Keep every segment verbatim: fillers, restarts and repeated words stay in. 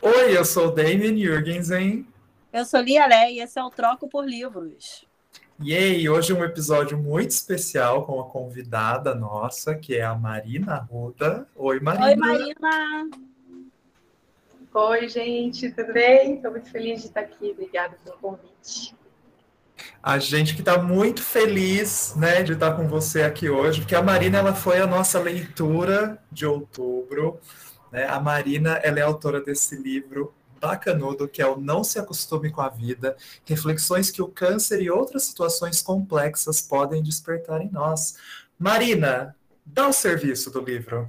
Oi, eu sou o Damien Jürgensen. Eu sou Lia Lé e esse é o Troco por Livros. E aí, hoje é um episódio muito especial com uma convidada nossa, que é a Marina Arruda. Oi, Oi, Marina. Marina! Oi, gente, tudo bem? Estou muito feliz de estar aqui. Obrigada pelo convite. A gente que está muito feliz, né, de estar com você aqui hoje, porque a Marina ela foi a nossa leitura de outubro. Né? A Marina ela é autora desse livro bacanudo, que é o Não Se Acostume com a Vida, reflexões que o câncer e outras situações complexas podem despertar em nós. Marina, dá o serviço do livro.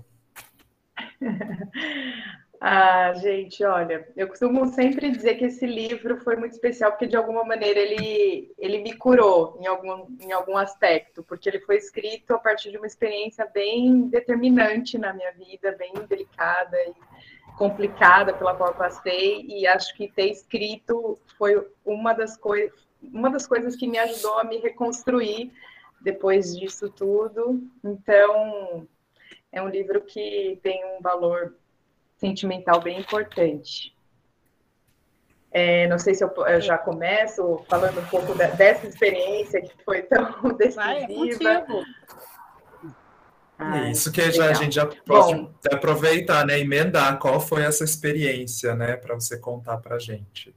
Ah, gente, olha, eu costumo sempre dizer que esse livro foi muito especial porque, de alguma maneira, ele, ele me curou em algum, em algum aspecto, porque ele foi escrito a partir de uma experiência bem determinante na minha vida, bem delicada e complicada pela qual eu passei, e acho que ter escrito foi uma das, coi uma das coisas que me ajudou a me reconstruir depois disso tudo. Então, é um livro que tem um valor sentimental bem importante. É, não sei se eu, eu já começo falando um pouco da, dessa experiência que foi tão decisiva. Vai, é contigo. Ai, Isso que já, a gente já pode Bom, aproveitar, né, emendar qual foi essa experiência, né, para você contar para a gente.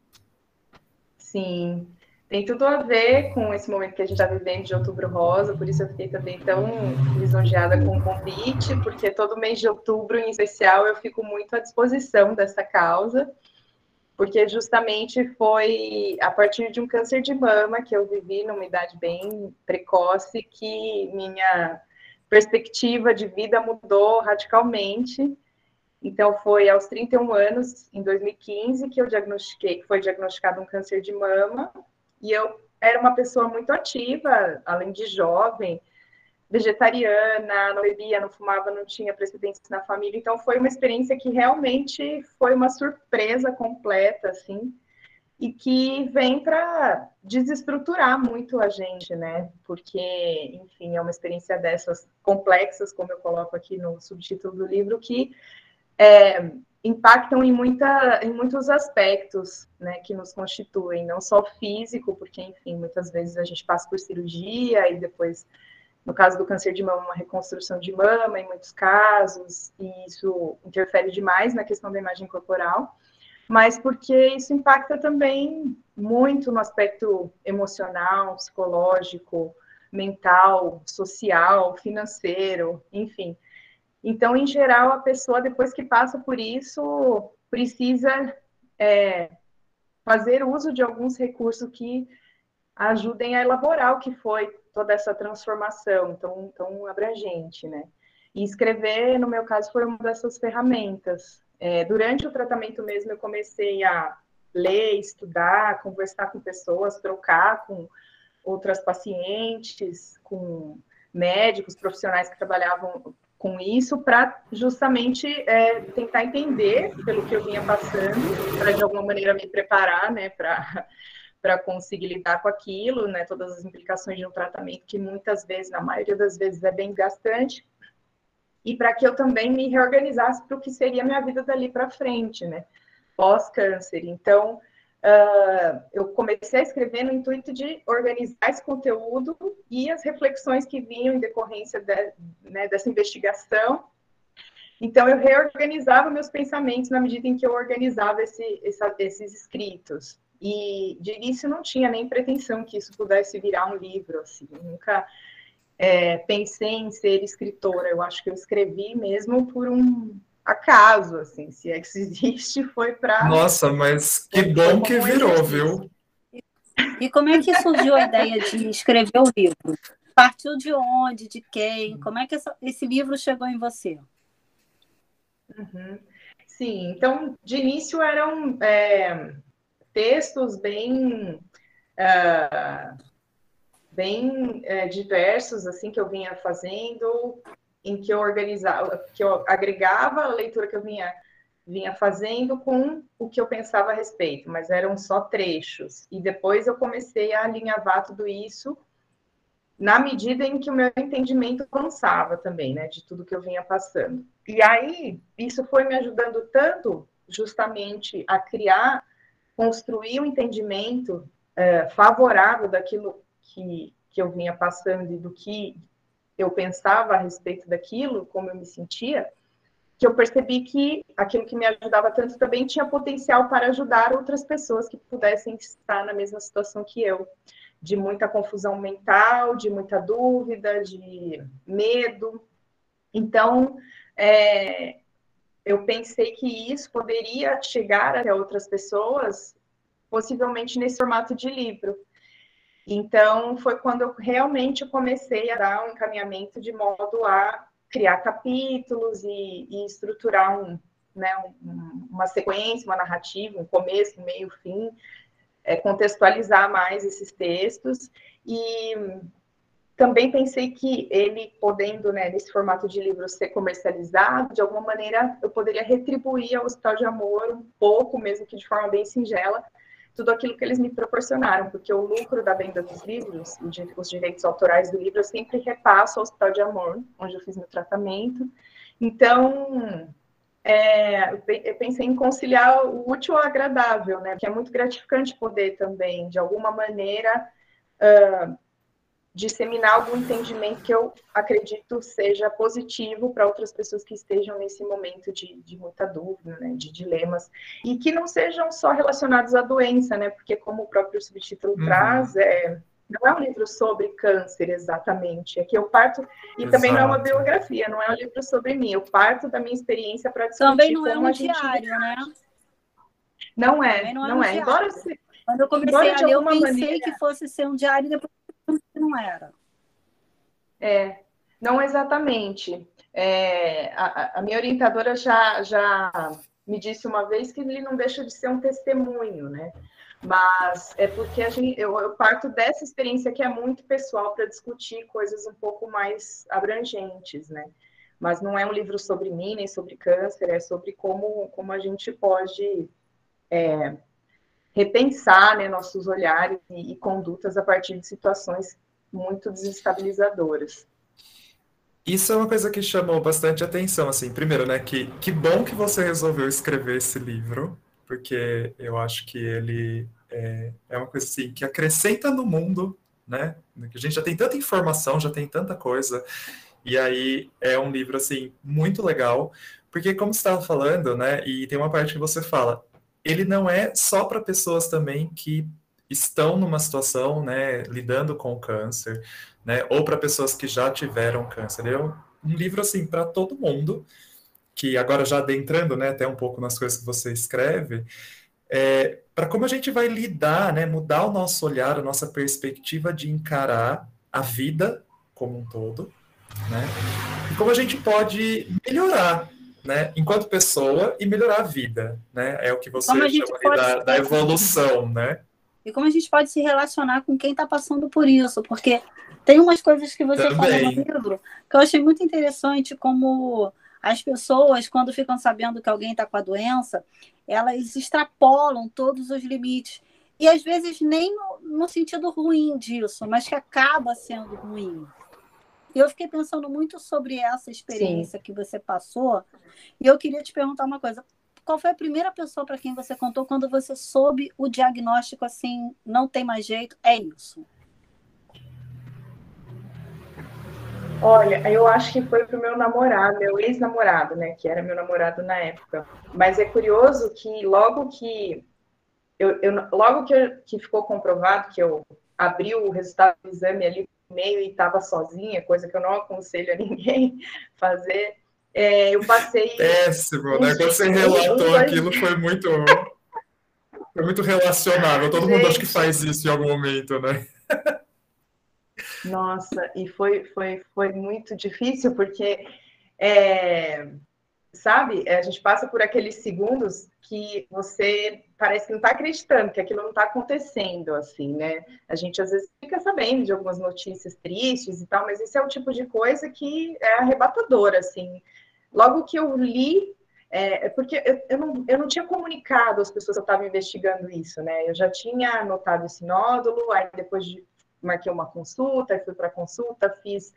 Sim, tem tudo a ver com esse momento que a gente está vivendo de Outubro Rosa, por isso eu fiquei também tão lisonjeada com o convite, porque todo mês de outubro, em especial, eu fico muito à disposição dessa causa, porque justamente foi a partir de um câncer de mama que eu vivi numa idade bem precoce que minha perspectiva de vida mudou radicalmente. Então, foi aos trinta e um anos, em dois mil e quinze, que eu diagnostiquei, que foi diagnosticado um câncer de mama, e eu era uma pessoa muito ativa, além de jovem, vegetariana, não bebia, não fumava, não tinha precedentes na família, então foi uma experiência que realmente foi uma surpresa completa, assim, e que vem para desestruturar muito a gente, né? Porque, enfim, é uma experiência dessas complexas, como eu coloco aqui no subtítulo do livro, que é, impactam em, muita, em muitos aspectos, né, que nos constituem, não só físico, porque, enfim, muitas vezes a gente passa por cirurgia e depois, no caso do câncer de mama, uma reconstrução de mama, em muitos casos, e isso interfere demais na questão da imagem corporal, mas porque isso impacta também muito no aspecto emocional, psicológico, mental, social, financeiro, enfim. Então, em geral, a pessoa, depois que passa por isso, precisa é, fazer uso de alguns recursos que ajudem a elaborar o que foi toda essa transformação tão, tão abrangente, né? E escrever, no meu caso, foi uma dessas ferramentas. É, durante o tratamento mesmo, eu comecei a ler, estudar, conversar com pessoas, trocar com outras pacientes, com médicos, profissionais que trabalhavam com isso, para justamente é, tentar entender pelo que eu vinha passando, para de alguma maneira me preparar, né, para para conseguir lidar com aquilo, né, todas as implicações de um tratamento que muitas vezes, na maioria das vezes, é bem desgastante, e para que eu também me reorganizasse para o que seria a minha vida dali para frente, né, pós-câncer. Então, uh, eu comecei a escrever no intuito de organizar esse conteúdo e as reflexões que vinham em decorrência de, né, dessa investigação. Então, eu reorganizava meus pensamentos na medida em que eu organizava esse, essa, esses escritos. E, de início, não tinha nem pretensão que isso pudesse virar um livro, assim. Eu nunca é, pensei em ser escritora. Eu acho que eu escrevi mesmo por um acaso, assim. Se é que existe, foi para... Nossa, mas que bom que virou, viu? E como é que surgiu a ideia de escrever o livro? Partiu de onde? De quem? Como é que essa, esse livro chegou em você? Uhum. Sim, então, de início eram é, textos bem, uh, bem é, diversos, assim, que eu vinha fazendo, em que eu organizava, que eu agregava a leitura que eu vinha, vinha fazendo com o que eu pensava a respeito, mas eram só trechos. E depois eu comecei a alinhavar tudo isso na medida em que o meu entendimento avançava também, né, de tudo que eu vinha passando. E aí, isso foi me ajudando tanto justamente a criar, construir um entendimento é, favorável daquilo que, que eu vinha passando e do que eu pensava a respeito daquilo, como eu me sentia, que eu percebi que aquilo que me ajudava tanto também tinha potencial para ajudar outras pessoas que pudessem estar na mesma situação que eu, de muita confusão mental, de muita dúvida, de medo. Então, é, eu pensei que isso poderia chegar até outras pessoas, possivelmente nesse formato de livro. Então, foi quando eu realmente comecei a dar um encaminhamento de modo a criar capítulos e, e estruturar um, né, um, uma sequência, uma narrativa, um começo, um meio, fim, é, contextualizar mais esses textos. E também pensei que ele, podendo, né, nesse formato de livro, ser comercializado, de alguma maneira eu poderia retribuir ao Hospital de Amor um pouco, mesmo que de forma bem singela, tudo aquilo que eles me proporcionaram, porque o lucro da venda dos livros, os direitos autorais do livro, eu sempre repasso ao Hospital de Amor, onde eu fiz meu tratamento. Então, é, eu pensei em conciliar o útil ao agradável, né? Porque é muito gratificante poder também, de alguma maneira, uh, disseminar algum entendimento que eu acredito seja positivo para outras pessoas que estejam nesse momento de, de muita dúvida, né, de dilemas, e que não sejam só relacionados à doença, né, porque como o próprio subtítulo uhum. traz, é, não é um livro sobre câncer exatamente, é que eu parto, e Exato. Também não é uma biografia, não é um livro sobre mim, eu parto da minha experiência para discutir também não como é um a gente... diário, né? Não é, não é, não um é. Embora se... Quando eu comecei embora a ler, eu pensei maneira... que fosse ser um diário, depois não era. É, não exatamente. É, a, a minha orientadora já, já me disse uma vez que ele não deixa de ser um testemunho, né? Mas é porque a gente, eu, eu parto dessa experiência que é muito pessoal para discutir coisas um pouco mais abrangentes, né? Mas não é um livro sobre mim, nem sobre câncer, é sobre como, como a gente pode é, repensar, né, nossos olhares e, e condutas a partir de situações muito desestabilizadoras. Isso é uma coisa que chamou bastante atenção, assim, primeiro, né, que, que bom que você resolveu escrever esse livro, porque eu acho que ele é, é uma coisa, assim, que acrescenta no mundo, né, que a gente já tem tanta informação, já tem tanta coisa, e aí é um livro, assim, muito legal, porque como você estava falando, né, e tem uma parte que você fala, ele não é só para pessoas também que estão numa situação, né, lidando com o câncer, né, ou para pessoas que já tiveram câncer. É um livro, assim, para todo mundo, que agora já adentrando, né, até um pouco nas coisas que você escreve, é, para como a gente vai lidar, né, mudar o nosso olhar, a nossa perspectiva de encarar a vida como um todo, né, e como a gente pode melhorar, né, enquanto pessoa e melhorar a vida, né, é o que você chama pode... da, da evolução, né. E como a gente pode se relacionar com quem está passando por isso, porque tem umas coisas que você Também. Fala no livro que eu achei muito interessante, como as pessoas, quando ficam sabendo que alguém está com a doença, elas extrapolam todos os limites. E às vezes nem no, no sentido ruim disso, mas que acaba sendo ruim. E eu fiquei pensando muito sobre essa experiência Sim. que você passou, e eu queria te perguntar uma coisa. Qual foi a primeira pessoa para quem você contou quando você soube o diagnóstico, assim, não tem mais jeito, é isso? Olha, eu acho que foi pro meu namorado, meu ex-namorado, né, que era meu namorado na época. Mas é curioso que logo que eu, eu logo que, eu, que ficou comprovado que eu abri o resultado do exame ali no meio e estava sozinha, coisa que eu não aconselho a ninguém fazer. É, eu passei... Péssimo, né? Quando você relatou um, aquilo, foi muito, foi muito relacionável. Todo Gente, mundo acha que faz isso em algum momento, né? Nossa, e foi, foi, foi muito difícil, porque, é, sabe, a gente passa por aqueles segundos que você parece que não está acreditando, que aquilo não está acontecendo, assim, né? A gente, às vezes, fica sabendo de algumas notícias tristes e tal, mas esse é o tipo de coisa que é arrebatadora, assim. Logo que eu li, é, porque eu, eu, não, eu não tinha comunicado às pessoas que eu estava investigando isso, né? Eu já tinha anotado esse nódulo, aí depois de, marquei uma consulta, fui para a consulta, fiz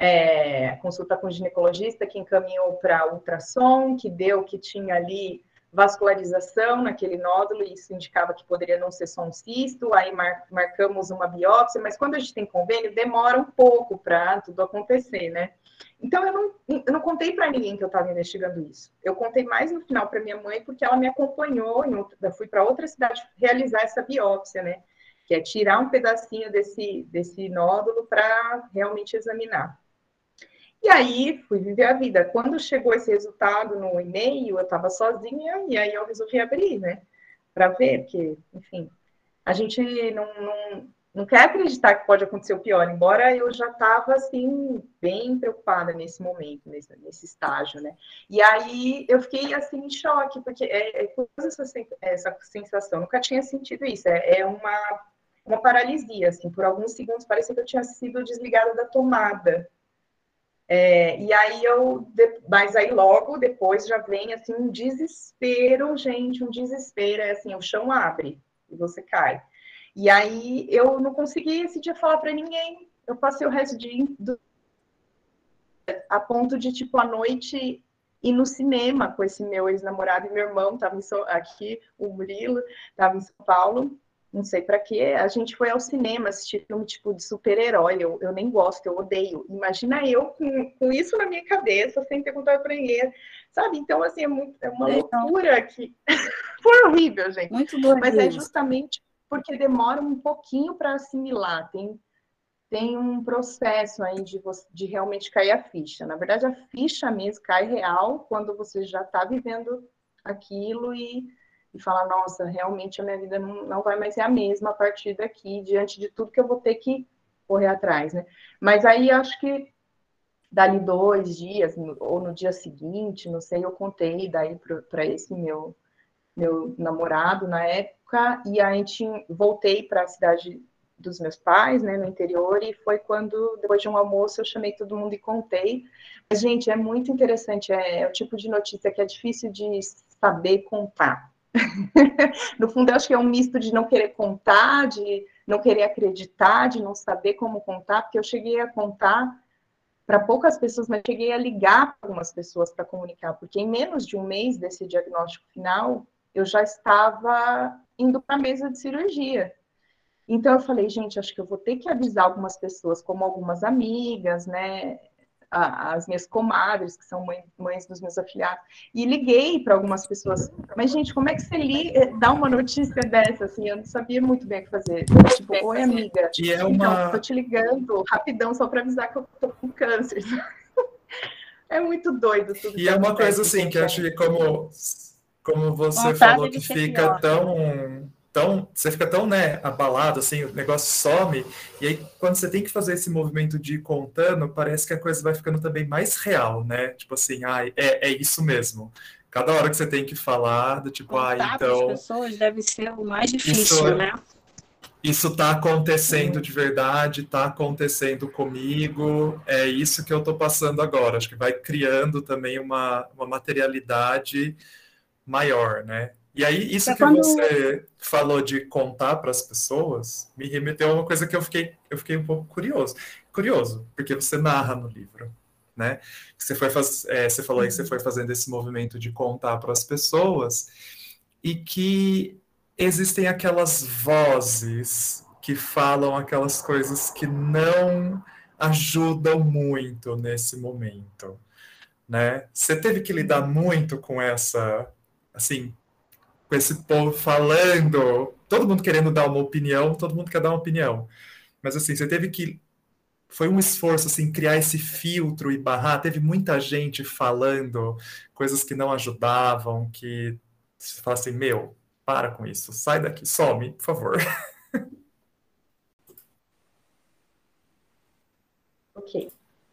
é, consulta com o ginecologista, que encaminhou para ultrassom, que deu que tinha ali vascularização naquele nódulo, e isso indicava que poderia não ser só um cisto, aí mar, marcamos uma biópsia, mas quando a gente tem convênio, demora um pouco para tudo acontecer, né? Então, eu não, eu não contei para ninguém que eu estava investigando isso. Eu contei mais no final para minha mãe, porque ela me acompanhou, em outra, eu fui para outra cidade realizar essa biópsia, né? Que é tirar um pedacinho desse, desse nódulo para realmente examinar. E aí, fui viver a vida. Quando chegou esse resultado no e-mail, eu estava sozinha, e aí eu resolvi abrir, né? Para ver, porque, enfim, a gente não, não, não quer acreditar que pode acontecer o pior, embora eu já estava, assim, bem preocupada nesse momento, nesse, nesse estágio, né? E aí, eu fiquei, assim, em choque, porque é, é curiosa essa, essa sensação, nunca tinha sentido isso, é, é uma, uma paralisia, assim, por alguns segundos parecia que eu tinha sido desligada da tomada. É, e aí eu, mas aí logo depois já vem assim um desespero, gente, um desespero, é assim, o chão abre e você cai. E aí eu não consegui esse dia falar para ninguém. Eu passei o resto do dia do... a ponto de, tipo, à noite ir no cinema com esse meu ex-namorado e meu irmão, tava em São... aqui, o Murilo, estava em São Paulo. Não sei para quê, a gente foi ao cinema assistir filme tipo de super-herói, eu, eu nem gosto, eu odeio. Imagina eu com, com isso na minha cabeça, sem ter contato para ninguém, sabe? Então, assim, é, muito, é uma Legal. loucura que... Foi horrível, gente. Muito doido. Mas é justamente porque demora um pouquinho para assimilar, tem, tem um processo aí de, você, de realmente cair a ficha. Na verdade, a ficha mesmo cai real quando você já está vivendo aquilo e... e falar, nossa, realmente a minha vida não, não vai mais ser a mesma a partir daqui, diante de tudo que eu vou ter que correr atrás, né? Mas aí, acho que dali dois dias, ou no dia seguinte, não sei, eu contei daí para esse meu, meu namorado na época, e aí a gente, voltei para a cidade dos meus pais, né, no interior, e foi quando, depois de um almoço, eu chamei todo mundo e contei. Mas, gente, é muito interessante, é, é o tipo de notícia que é difícil de saber contar. No fundo, eu acho que é um misto de não querer contar, de não querer acreditar, de não saber como contar, porque eu cheguei a contar para poucas pessoas, mas cheguei a ligar para algumas pessoas para comunicar, porque em menos de um mês desse diagnóstico final, eu já estava indo para a mesa de cirurgia. Então, eu falei, gente, acho que eu vou ter que avisar algumas pessoas, como algumas amigas, né? As minhas comadres, que são mãe, mães dos meus afilhados, e liguei para algumas pessoas. Mas, gente, como é que você li, dá uma notícia dessa? Assim, eu não sabia muito bem o que fazer. Tipo, oi, amiga. E é então, uma... tô te ligando rapidão só para avisar que eu tô com câncer. É muito doido tudo. E é uma coisa assim, que eu acho que como, como você Vontade falou, de que ser fica pior. tão... Então, você fica tão, né, abalado, assim, o negócio some, e aí quando você tem que fazer esse movimento de ir contando, parece que a coisa vai ficando também mais real, né? Tipo assim, ah, é, é isso mesmo. Cada hora que você tem que falar, do tipo, ah, Contar para as então... pessoas deve ser o mais Isso, difícil, né? isso tá acontecendo de verdade, tá acontecendo comigo, é isso que eu tô passando agora. Acho que vai criando também uma, uma materialidade maior, né? E aí, isso É que quando você falou de contar para as pessoas, me remeteu a uma coisa que eu fiquei, eu fiquei um pouco curioso. Curioso, porque você narra no livro, né? Você, foi faz, é, você falou aí que você foi fazendo esse movimento de contar para as pessoas e que existem aquelas vozes que falam aquelas coisas que não ajudam muito nesse momento, né? Você teve que lidar muito com essa, assim, com esse povo falando, todo mundo querendo dar uma opinião, todo mundo quer dar uma opinião. Mas assim, você teve que, foi um esforço assim, criar esse filtro e barrar, teve muita gente falando coisas que não ajudavam, que você fala assim, meu, para com isso, sai daqui, some, por favor. Ok.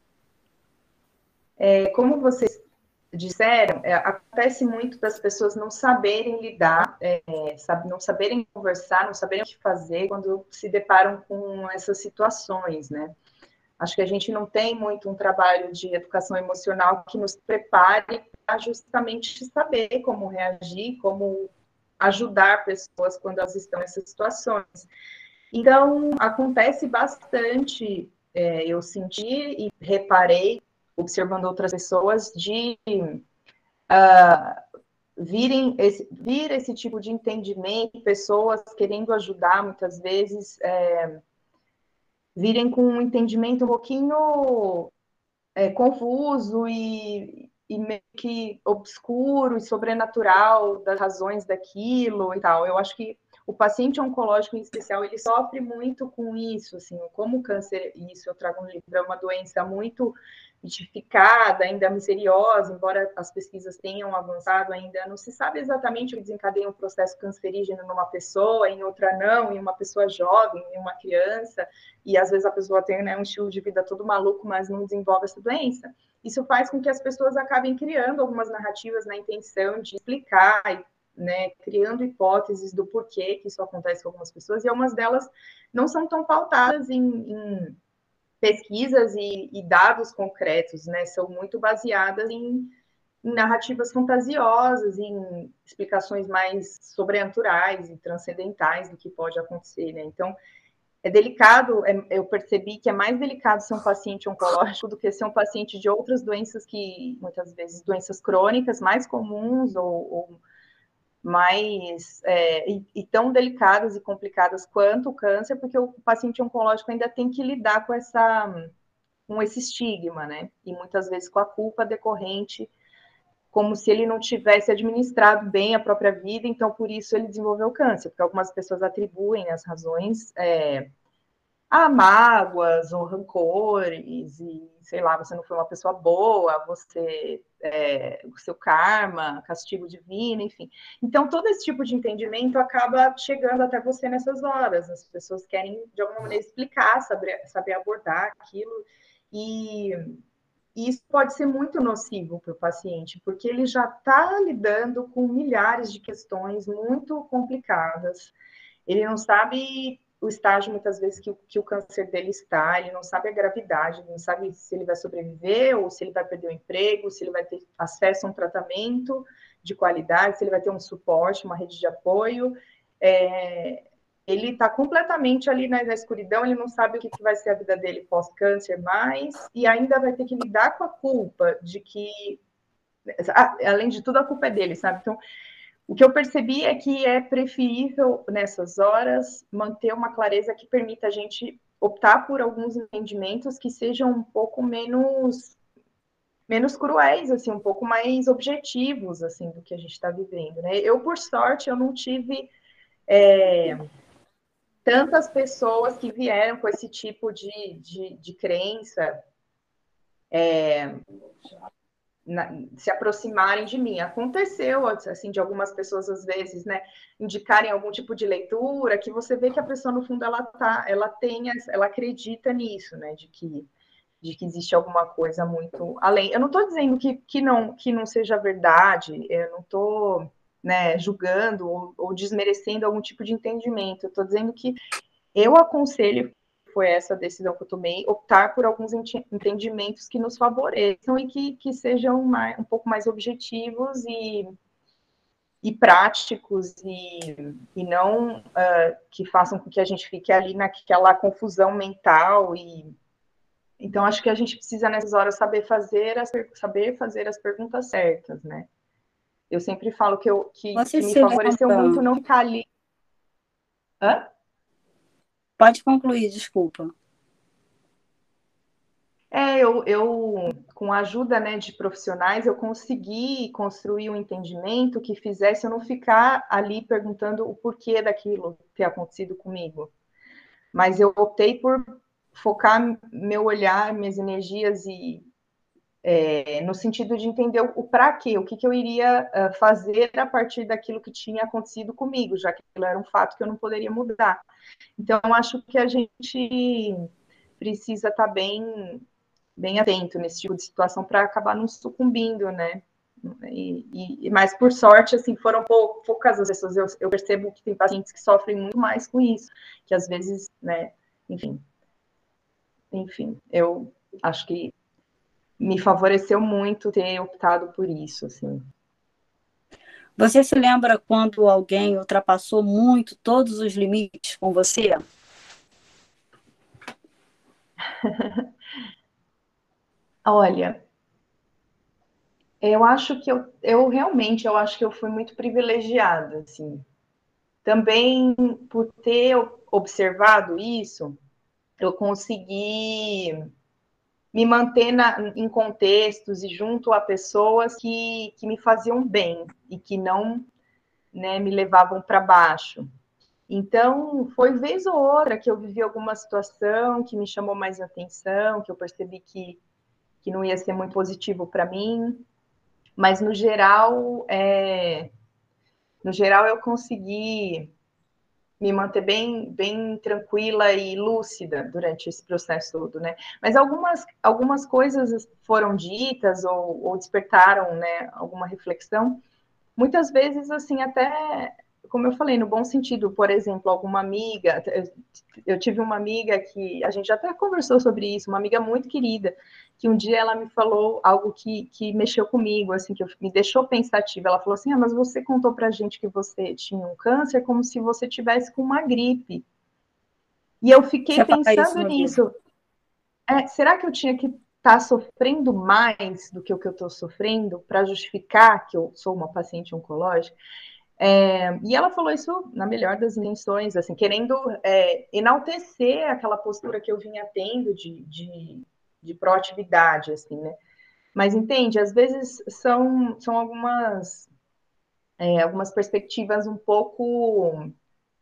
É, como vocês disseram, é, acontece muito das pessoas não saberem lidar, é, sabe, não saberem conversar, não saberem o que fazer quando se deparam com essas situações, né? Acho que a gente não tem muito um trabalho de educação emocional que nos prepare para justamente saber como reagir, como ajudar pessoas quando elas estão nessas situações. Então, acontece bastante, é, eu senti e reparei, observando outras pessoas, de uh, virem esse, vir esse tipo de entendimento, pessoas querendo ajudar, muitas vezes, é, virem com um entendimento um pouquinho é, confuso e, e meio que obscuro e sobrenatural das razões daquilo e tal. Eu acho que o paciente oncológico, em especial, ele sofre muito com isso, assim, como o câncer, e isso eu trago no livro, é uma doença muito mitificada, ainda misteriosa, embora as pesquisas tenham avançado, ainda não se sabe exatamente o que desencadeia um processo cancerígeno numa pessoa, em outra não, em uma pessoa jovem, em uma criança, e às vezes a pessoa tem, né, um estilo de vida todo maluco, mas não desenvolve essa doença. Isso faz com que as pessoas acabem criando algumas narrativas na intenção de explicar, né, criando hipóteses do porquê que isso acontece com algumas pessoas, e algumas delas não são tão pautadas em, em pesquisas e, e dados concretos, né, são muito baseadas em, em narrativas fantasiosas, em explicações mais sobrenaturais e transcendentais do que pode acontecer, né, então é delicado, é, eu percebi que é mais delicado ser um paciente oncológico do que ser um paciente de outras doenças que, muitas vezes, doenças crônicas mais comuns ou, ou mais, é, e, e tão delicadas e complicadas quanto o câncer, porque o paciente oncológico ainda tem que lidar com essa, com esse estigma, né? E muitas vezes com a culpa decorrente, como se ele não tivesse administrado bem a própria vida, então por isso ele desenvolveu câncer, porque algumas pessoas atribuem as razões é, a mágoas ou rancores, e sei lá, você não foi uma pessoa boa, você, é, o seu karma, castigo divino, enfim. Então, todo esse tipo de entendimento acaba chegando até você nessas horas. As pessoas querem, de alguma maneira, explicar, saber, saber abordar aquilo, e e isso pode ser muito nocivo para o paciente, porque ele já está lidando com milhares de questões muito complicadas. Ele não sabe o estágio, muitas vezes, que, que o câncer dele está, ele não sabe a gravidade, ele não sabe se ele vai sobreviver ou se ele vai perder o emprego, se ele vai ter acesso a um tratamento de qualidade, se ele vai ter um suporte, uma rede de apoio. É, ele está completamente ali na, na escuridão, ele não sabe o que, que vai ser a vida dele pós-câncer mais, e ainda vai ter que lidar com a culpa de que, além de tudo, a culpa é dele, sabe? Então, o que eu percebi é que é preferível, nessas horas, manter uma clareza que permita a gente optar por alguns entendimentos que sejam um pouco menos menos cruéis, assim, um pouco mais objetivos, assim, do que a gente está vivendo, né? Eu, por sorte, eu não tive é, tantas pessoas que vieram com esse tipo de, de, de crença é, na, se aproximarem de mim. Aconteceu, assim, de algumas pessoas, às vezes, né, indicarem algum tipo de leitura, que você vê que a pessoa, no fundo, ela tá, ela tem, ela acredita nisso, né, de que, de que existe alguma coisa muito além. Eu não estou dizendo que, que, não, que não seja verdade, eu não estou, né, julgando ou, ou desmerecendo algum tipo de entendimento, eu estou dizendo que eu aconselho, foi essa decisão que eu tomei, optar por alguns entendimentos que nos favoreçam e que, que sejam mais, um pouco mais objetivos e, e práticos e, e não uh, que façam com que a gente fique ali naquela confusão mental. E então acho que a gente precisa nessas horas saber fazer as, saber fazer as perguntas certas, né? Eu sempre falo que, eu, que, que me favoreceu lembra... muito não ficar ali. Hã? Pode concluir, desculpa. É, eu, eu, com a ajuda, né, de profissionais, eu consegui construir um entendimento que fizesse eu não ficar ali perguntando o porquê daquilo ter acontecido comigo. Mas eu optei por focar meu olhar, minhas energias e é, no sentido de entender o, o para quê, o que, que eu iria uh, fazer a partir daquilo que tinha acontecido comigo, já que aquilo era um fato que eu não poderia mudar. Então, acho que a gente precisa estar bem bem atento nesse tipo de situação para acabar não sucumbindo, né? E, e, mas por sorte, assim, foram pou, poucas as pessoas. Eu, eu percebo que tem pacientes que sofrem muito mais com isso, que às vezes, né? Enfim, enfim, eu acho que me favoreceu muito ter optado por isso, assim. Você se lembra quando alguém ultrapassou muito todos os limites com você? Olha, Eu acho que eu, eu realmente, eu acho que eu fui muito privilegiada, assim. Também por ter observado isso, eu consegui me manter na, em contextos e junto a pessoas que, que me faziam bem e que não, né, me levavam para baixo. Então, foi vez ou outra que eu vivi alguma situação que me chamou mais atenção, que eu percebi que, que não ia ser muito positivo para mim, mas no geral, é, no geral eu consegui me manter bem, bem tranquila e lúcida durante esse processo todo, né? Mas algumas, algumas coisas foram ditas ou, ou despertaram, né, alguma reflexão. Muitas vezes, assim, até, como eu falei, no bom sentido, por exemplo, alguma amiga, eu tive uma amiga que, a gente até conversou sobre isso, uma amiga muito querida, que um dia ela me falou algo que, que mexeu comigo, assim, que me deixou pensativa. Ela falou assim, ah, mas você contou pra gente que você tinha um câncer como se você tivesse com uma gripe. E eu fiquei Você fala isso pensando no livro. nisso. É, será que eu tinha que estar tá sofrendo mais do que o que eu estou sofrendo para justificar que eu sou uma paciente oncológica? É, e ela falou isso na melhor das intenções, assim, querendo é, enaltecer aquela postura que eu vinha tendo de, de, de proatividade, assim, né? Mas entende, às vezes são, são algumas, é, algumas perspectivas um pouco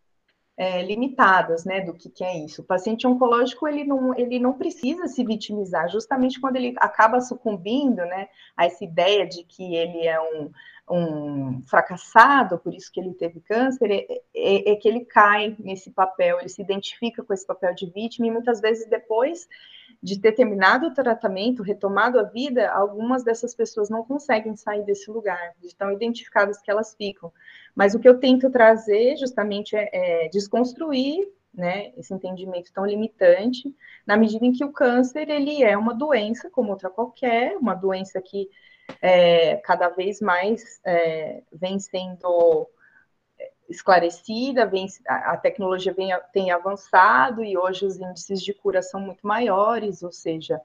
é, limitadas, né, do que, que é isso. O paciente oncológico, ele não, ele não precisa se vitimizar, justamente quando ele acaba sucumbindo, né, a essa ideia de que ele é um, um fracassado, por isso que ele teve câncer, é, é, é que ele cai nesse papel, ele se identifica com esse papel de vítima, e muitas vezes depois de ter terminado o tratamento, retomado a vida, algumas dessas pessoas não conseguem sair desse lugar, de tão identificadas que elas ficam. Mas o que eu tento trazer justamente é, é desconstruir, né, esse entendimento tão limitante, na medida em que o câncer ele é uma doença como outra qualquer, uma doença que é, cada vez mais é, vem sendo esclarecida, vem, a tecnologia vem, tem avançado e hoje os índices de cura são muito maiores, ou seja,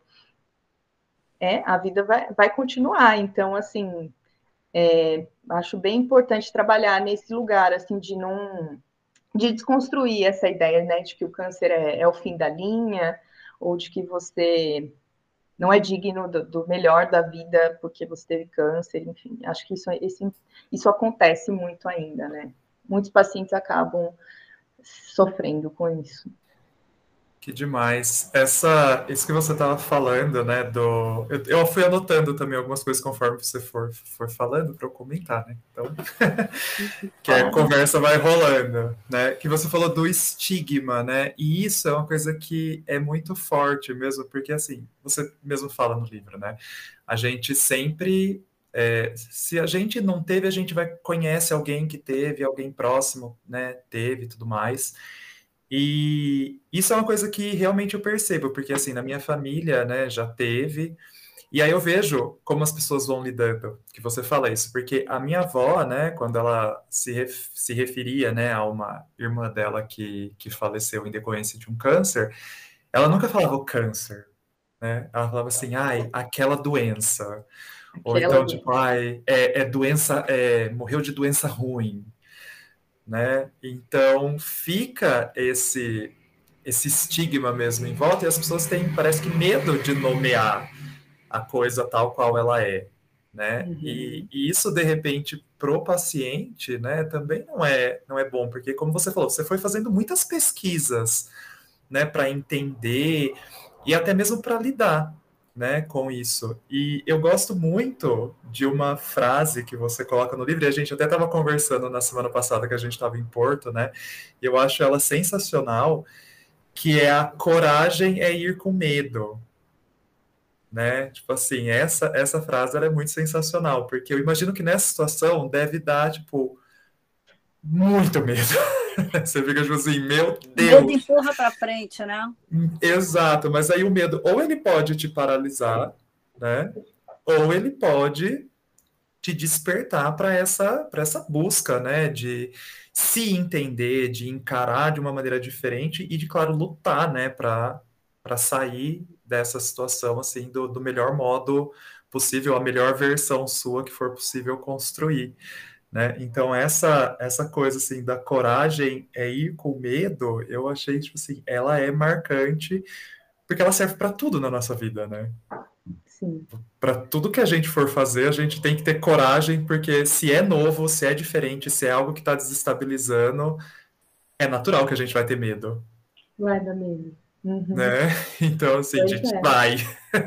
é, a vida vai, vai continuar. Então, assim, é, acho bem importante trabalhar nesse lugar, assim, de não de desconstruir essa ideia, né, de que o câncer é, é o fim da linha, ou de que você não é digno do, do melhor da vida porque você teve câncer, enfim, acho que isso, esse, isso acontece muito ainda, né? Muitos pacientes acabam sofrendo com isso. Que demais. Essa, isso que você estava falando, né, do... Eu, eu fui anotando também algumas coisas conforme você for, for falando para eu comentar, né? Então, que a conversa vai rolando, né? Que você falou do estigma, né? E isso é uma coisa que é muito forte mesmo, porque, assim, você mesmo fala no livro, né? A gente sempre... É, se a gente não teve, a gente vai conhece alguém que teve, alguém próximo, né, teve e tudo mais. E isso é uma coisa que realmente eu percebo, porque assim, na minha família, né, já teve, e aí eu vejo como as pessoas vão lidando, que você fala isso, porque a minha avó, né, quando ela se, ref, se referia, né, a uma irmã dela que, que faleceu em decorrência de um câncer, ela nunca falava o câncer, né, ela falava assim, ai, aquela doença, ou Aquela então, doença. tipo, ai, é, é doença, é, morreu de doença ruim, né? Então fica esse esse estigma mesmo em volta e as pessoas têm, parece que, medo de nomear a coisa tal qual ela é, né? Uhum. E, e isso de repente pro paciente, né? Também não é não é bom, porque como você falou, você foi fazendo muitas pesquisas, né? Para entender e até mesmo para lidar, né, com isso. E eu gosto muito de uma frase que você coloca no livro, e a gente até estava conversando na semana passada que a gente estava em Porto, né, e eu acho ela sensacional, que é a coragem é ir com medo, né, tipo assim, essa, essa frase ela é muito sensacional, porque eu imagino que nessa situação deve dar, tipo, muito medo. Você fica tipo assim, meu O medo Deus. empurra para frente, né? Exato, mas aí o medo, ou ele pode te paralisar, né? Ou ele pode te despertar para essa, para essa busca, né? De se entender, de encarar de uma maneira diferente e de, claro, lutar, né? Para para sair dessa situação assim do, do melhor modo possível, a melhor versão sua que for possível construir, né? Então, essa, essa coisa, assim, da coragem é ir com medo, eu achei, tipo assim, ela é marcante, porque ela serve para tudo na nossa vida, né? Sim. Para tudo que a gente for fazer, a gente tem que ter coragem, porque se é novo, se é diferente, se é algo que está desestabilizando, é natural que a gente vai ter medo, Vai dar medo. Uhum. né? Então, assim, a Pois gente é. vai.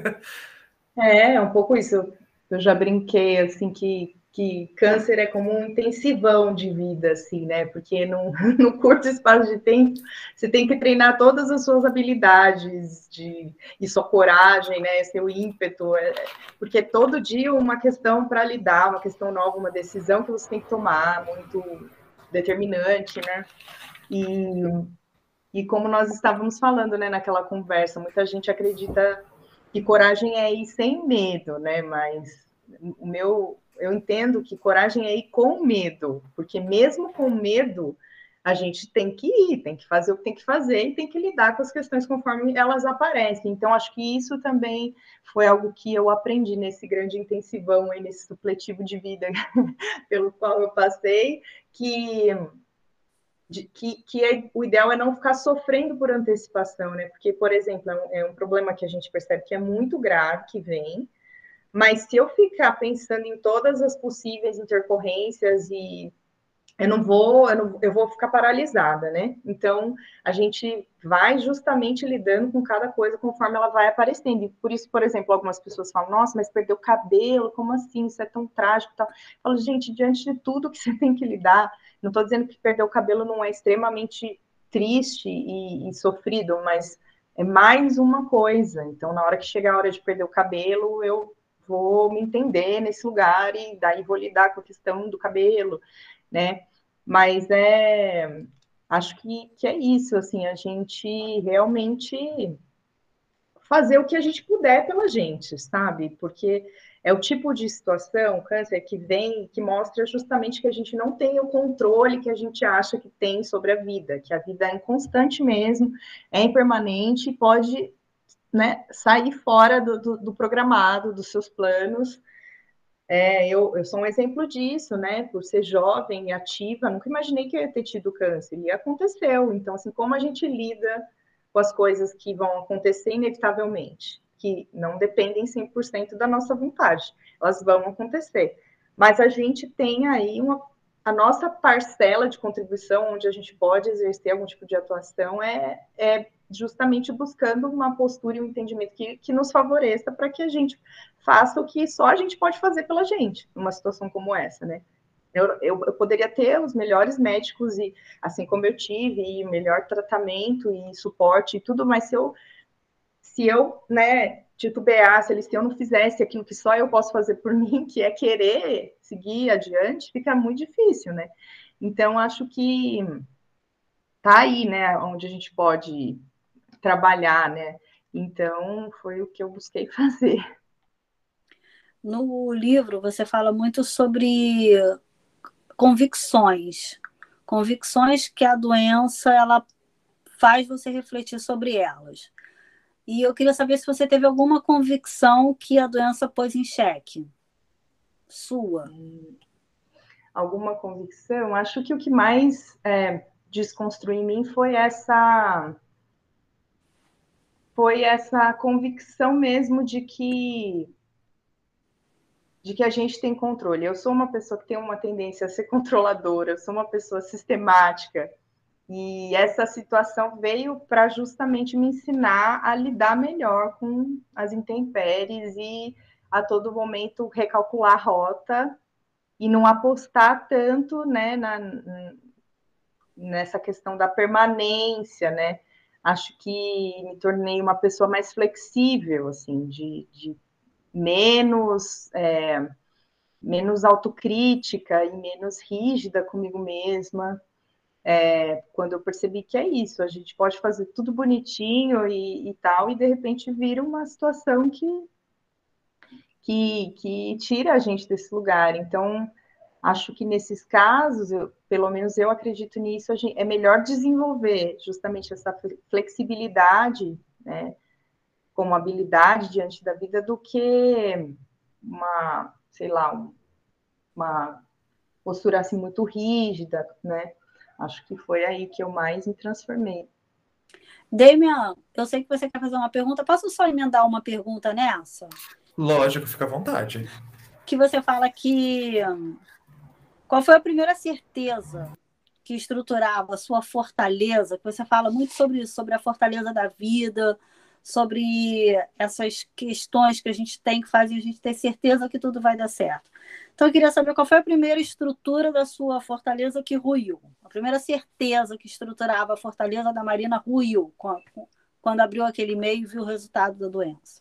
É, é um pouco isso. Eu já brinquei, assim, que, que câncer é como um intensivão de vida, assim, né? Porque no, no curto espaço de tempo, você tem que treinar todas as suas habilidades de, e sua coragem, né? Seu ímpeto. É, porque todo dia uma questão para lidar, uma questão nova, uma decisão que você tem que tomar, muito determinante, né? E, e como nós estávamos falando, né, naquela conversa, muita gente acredita que coragem é ir sem medo, né? Mas o meu, eu entendo que coragem é ir com medo, porque mesmo com medo, a gente tem que ir, tem que fazer o que tem que fazer e tem que lidar com as questões conforme elas aparecem. Então, acho que isso também foi algo que eu aprendi nesse grande intensivão, aí, nesse supletivo de vida pelo qual eu passei, que de, que, que é, o ideal é não ficar sofrendo por antecipação, né? Porque, por exemplo, é um, é um problema que a gente percebe que é muito grave, que vem, mas se eu ficar pensando em todas as possíveis intercorrências e eu não vou, eu, não, eu vou ficar paralisada, né? Então, a gente vai justamente lidando com cada coisa conforme ela vai aparecendo. E por isso, por exemplo, algumas pessoas falam, nossa, mas perdeu o cabelo, como assim? Isso é tão trágico e tal. Eu falo, gente, diante de tudo que você tem que lidar, não estou dizendo que perder o cabelo não é extremamente triste e, e sofrido, mas é mais uma coisa. Então, na hora que chegar a hora de perder o cabelo, eu vou me entender nesse lugar e daí vou lidar com a questão do cabelo, né? Mas é, acho que, que é isso, assim, a gente realmente fazer o que a gente puder pela gente, sabe? Porque é o tipo de situação, câncer, que vem, que mostra justamente que a gente não tem o controle que a gente acha que tem sobre a vida, que a vida é inconstante mesmo, é impermanente e pode, né, sair fora do, do, do programado, dos seus planos. É, eu, eu sou um exemplo disso, né? Por ser jovem e ativa, nunca imaginei que eu ia ter tido câncer. E aconteceu. Então, assim, como a gente lida com as coisas que vão acontecer inevitavelmente, que não dependem cem por cento da nossa vontade, elas vão acontecer. Mas a gente tem aí uma, a nossa parcela de contribuição, onde a gente pode exercer algum tipo de atuação, é, é justamente buscando uma postura e um entendimento que, que nos favoreça para que a gente faça o que só a gente pode fazer pela gente, numa situação como essa, né? Eu, eu, eu poderia ter os melhores médicos, e assim como eu tive, e melhor tratamento e suporte e tudo, mas se eu, se eu né, titubeasse, se eu não fizesse aquilo que só eu posso fazer por mim, que é querer seguir adiante, fica muito difícil, né? Então, acho que tá aí, né, onde a gente pode trabalhar, né? Então, foi o que eu busquei fazer. No livro, você fala muito sobre convicções. Convicções que a doença ela faz você refletir sobre elas. E eu queria saber se você teve alguma convicção que a doença pôs em xeque. Sua. Alguma convicção? Acho que o que mais é, desconstruiu em mim foi essa foi essa convicção mesmo de que de que a gente tem controle. Eu sou uma pessoa que tem uma tendência a ser controladora, eu sou uma pessoa sistemática, e essa situação veio para justamente me ensinar a lidar melhor com as intempéries e a todo momento recalcular a rota e não apostar tanto, né, na, nessa questão da permanência, né? Acho que me tornei uma pessoa mais flexível, assim, de, de menos, é, menos autocrítica e menos rígida comigo mesma. É, quando eu percebi que é isso, a gente pode fazer tudo bonitinho e, e tal, e de repente vira uma situação que, que, que tira a gente desse lugar. Então, acho que nesses casos, eu, pelo menos eu acredito nisso, gente, é melhor desenvolver justamente essa flexibilidade, né, como habilidade diante da vida, do que uma sei lá, um, uma postura assim muito rígida, né? Acho que foi aí que eu mais me transformei. Damian, eu sei que você quer fazer uma pergunta. Posso só emendar uma pergunta nessa? Lógico, fica à vontade. Que você fala que... Qual foi a primeira certeza que estruturava a sua fortaleza? Que você fala muito sobre isso, sobre a fortaleza da vida, sobre essas questões que a gente tem que fazer a gente ter certeza que tudo vai dar certo. Então, eu queria saber qual foi a primeira estrutura da sua fortaleza que ruiu. A primeira certeza que estruturava a fortaleza da Marina ruiu quando abriu aquele e-mail e viu o resultado da doença.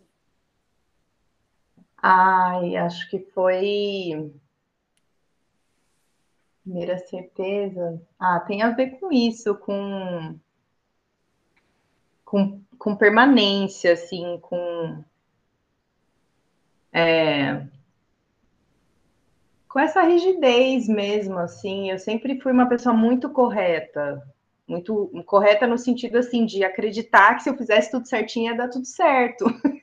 Ai, acho que foi... Primeira certeza... Ah, tem a ver com isso, com... Com, com permanência, assim, com... É, com essa rigidez mesmo, assim, eu sempre fui uma pessoa muito correta, muito correta no sentido, assim, de acreditar que se eu fizesse tudo certinho ia dar tudo certo.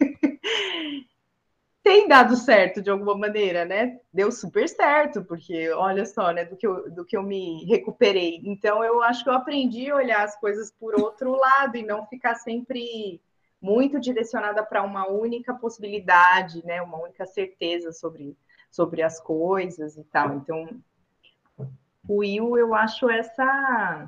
Tem dado certo de alguma maneira, né? Deu super certo, porque olha só, né, do que eu, do que eu me recuperei. Então, eu acho que eu aprendi a olhar as coisas por outro lado e não ficar sempre muito direcionada para uma única possibilidade, né? Uma única certeza sobre, sobre as coisas e tal. Então, o Will, eu acho essa,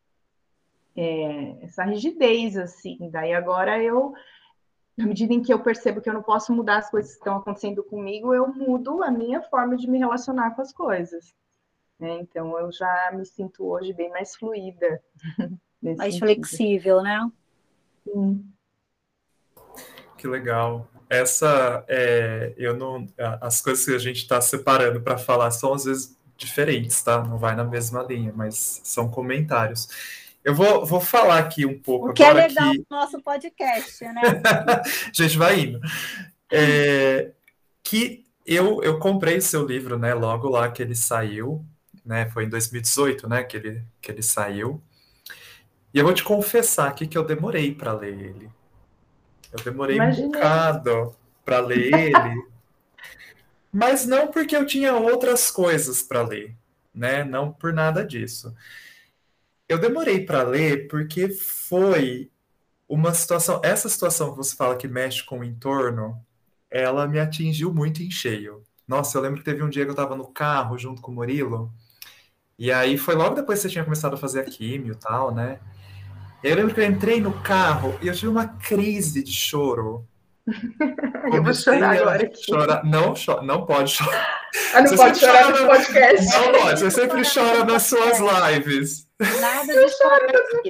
é, essa rigidez, assim. Daí agora eu na medida em que eu percebo que eu não posso mudar as coisas que estão acontecendo comigo, eu mudo a minha forma de me relacionar com as coisas. Né? Então, eu já me sinto hoje bem mais fluida. Nesse Mais sentido. flexível, né? Sim. Que legal. Essa, é, eu não, as coisas que a gente está separando para falar são às vezes diferentes, tá? Não vai na mesma linha, mas são comentários. Eu vou, vou falar aqui um pouco o que agora é legal que... no nosso podcast, né? A gente vai indo. É, que eu, eu comprei seu livro, né? Logo lá que ele saiu, né? Foi em dois mil e dezoito, né? Que ele, que ele saiu. E eu vou te confessar aqui que eu demorei para ler ele. Eu demorei um Imaginei. bocado para ler ele, mas não porque eu tinha outras coisas para ler, né? Não por nada disso. Eu demorei para ler porque foi uma situação, essa situação que você fala que mexe com o entorno, ela me atingiu muito em cheio. Nossa, eu lembro que teve um dia que eu estava no carro junto com o Murilo, e aí foi logo depois que você tinha começado a fazer a químio e tal, né? E aí eu lembro que eu entrei no carro e eu tive uma crise de choro. Eu vou chorar Comecei a agora aqui. chorar. Não, cho- não pode chorar. Ah, não Você pode sempre chorar chora no no- podcast. Não pode, você sempre chora nas suas lives. Nada de chorar aqui.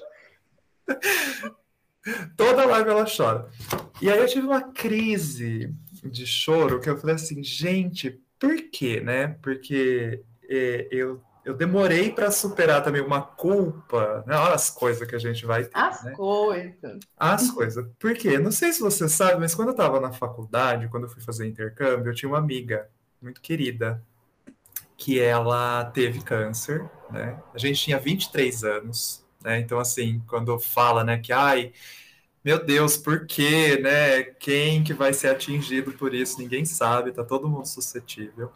Toda live ela chora. E aí eu tive uma crise de choro que eu falei assim, gente, por quê, né? Porque é, eu, eu demorei para superar também uma culpa, né? Olha as coisas que a gente vai ter, As né? coisas. As coisas. Por quê? Não sei se você sabe, mas quando eu estava na faculdade, quando eu fui fazer intercâmbio, eu tinha uma amiga muito querida que ela teve câncer, né? A gente tinha vinte e três anos, né? Então, assim, quando fala, né, que, ai, meu Deus, por quê, né? Quem que vai ser atingido por isso? Ninguém sabe, tá todo mundo suscetível.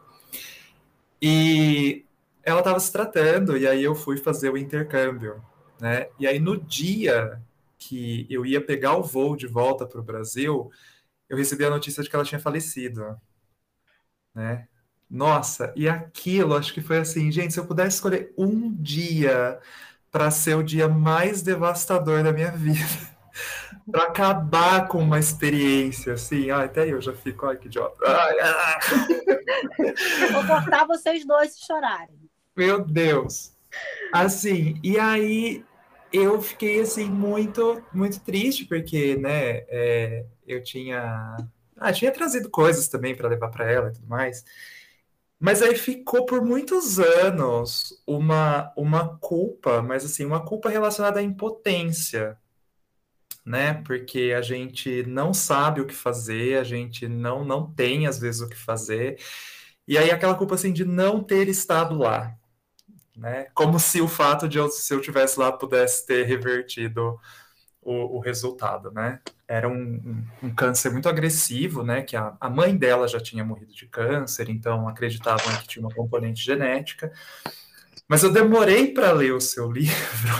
E ela estava se tratando, e aí eu fui fazer o intercâmbio, né? E aí no dia que eu ia pegar o voo de volta para o Brasil, eu recebi a notícia de que ela tinha falecido, né? Nossa, e aquilo, acho que foi assim, gente, se eu pudesse escolher um dia para ser o dia mais devastador da minha vida, para acabar com uma experiência, assim, ah, até eu já fico, ai, que idiota. Ai, ah, Vou cortar vocês dois se chorarem. meu Deus. Assim, e aí eu fiquei, assim, muito, muito triste, porque, né, é, eu tinha... Ah, tinha trazido coisas também para levar para ela e tudo mais. Mas aí ficou por muitos anos uma, uma culpa, mas assim, uma culpa relacionada à impotência, né? Porque a gente não sabe o que fazer, a gente não, não tem às vezes o que fazer. E aí aquela culpa assim de não ter estado lá, né? Como se o fato de eu, se eu tivesse lá pudesse ter revertido o, o resultado, né? Era um, um, um câncer muito agressivo, né? Que a, a mãe dela já tinha morrido de câncer, então acreditavam que tinha uma componente genética. Mas eu demorei para ler o seu livro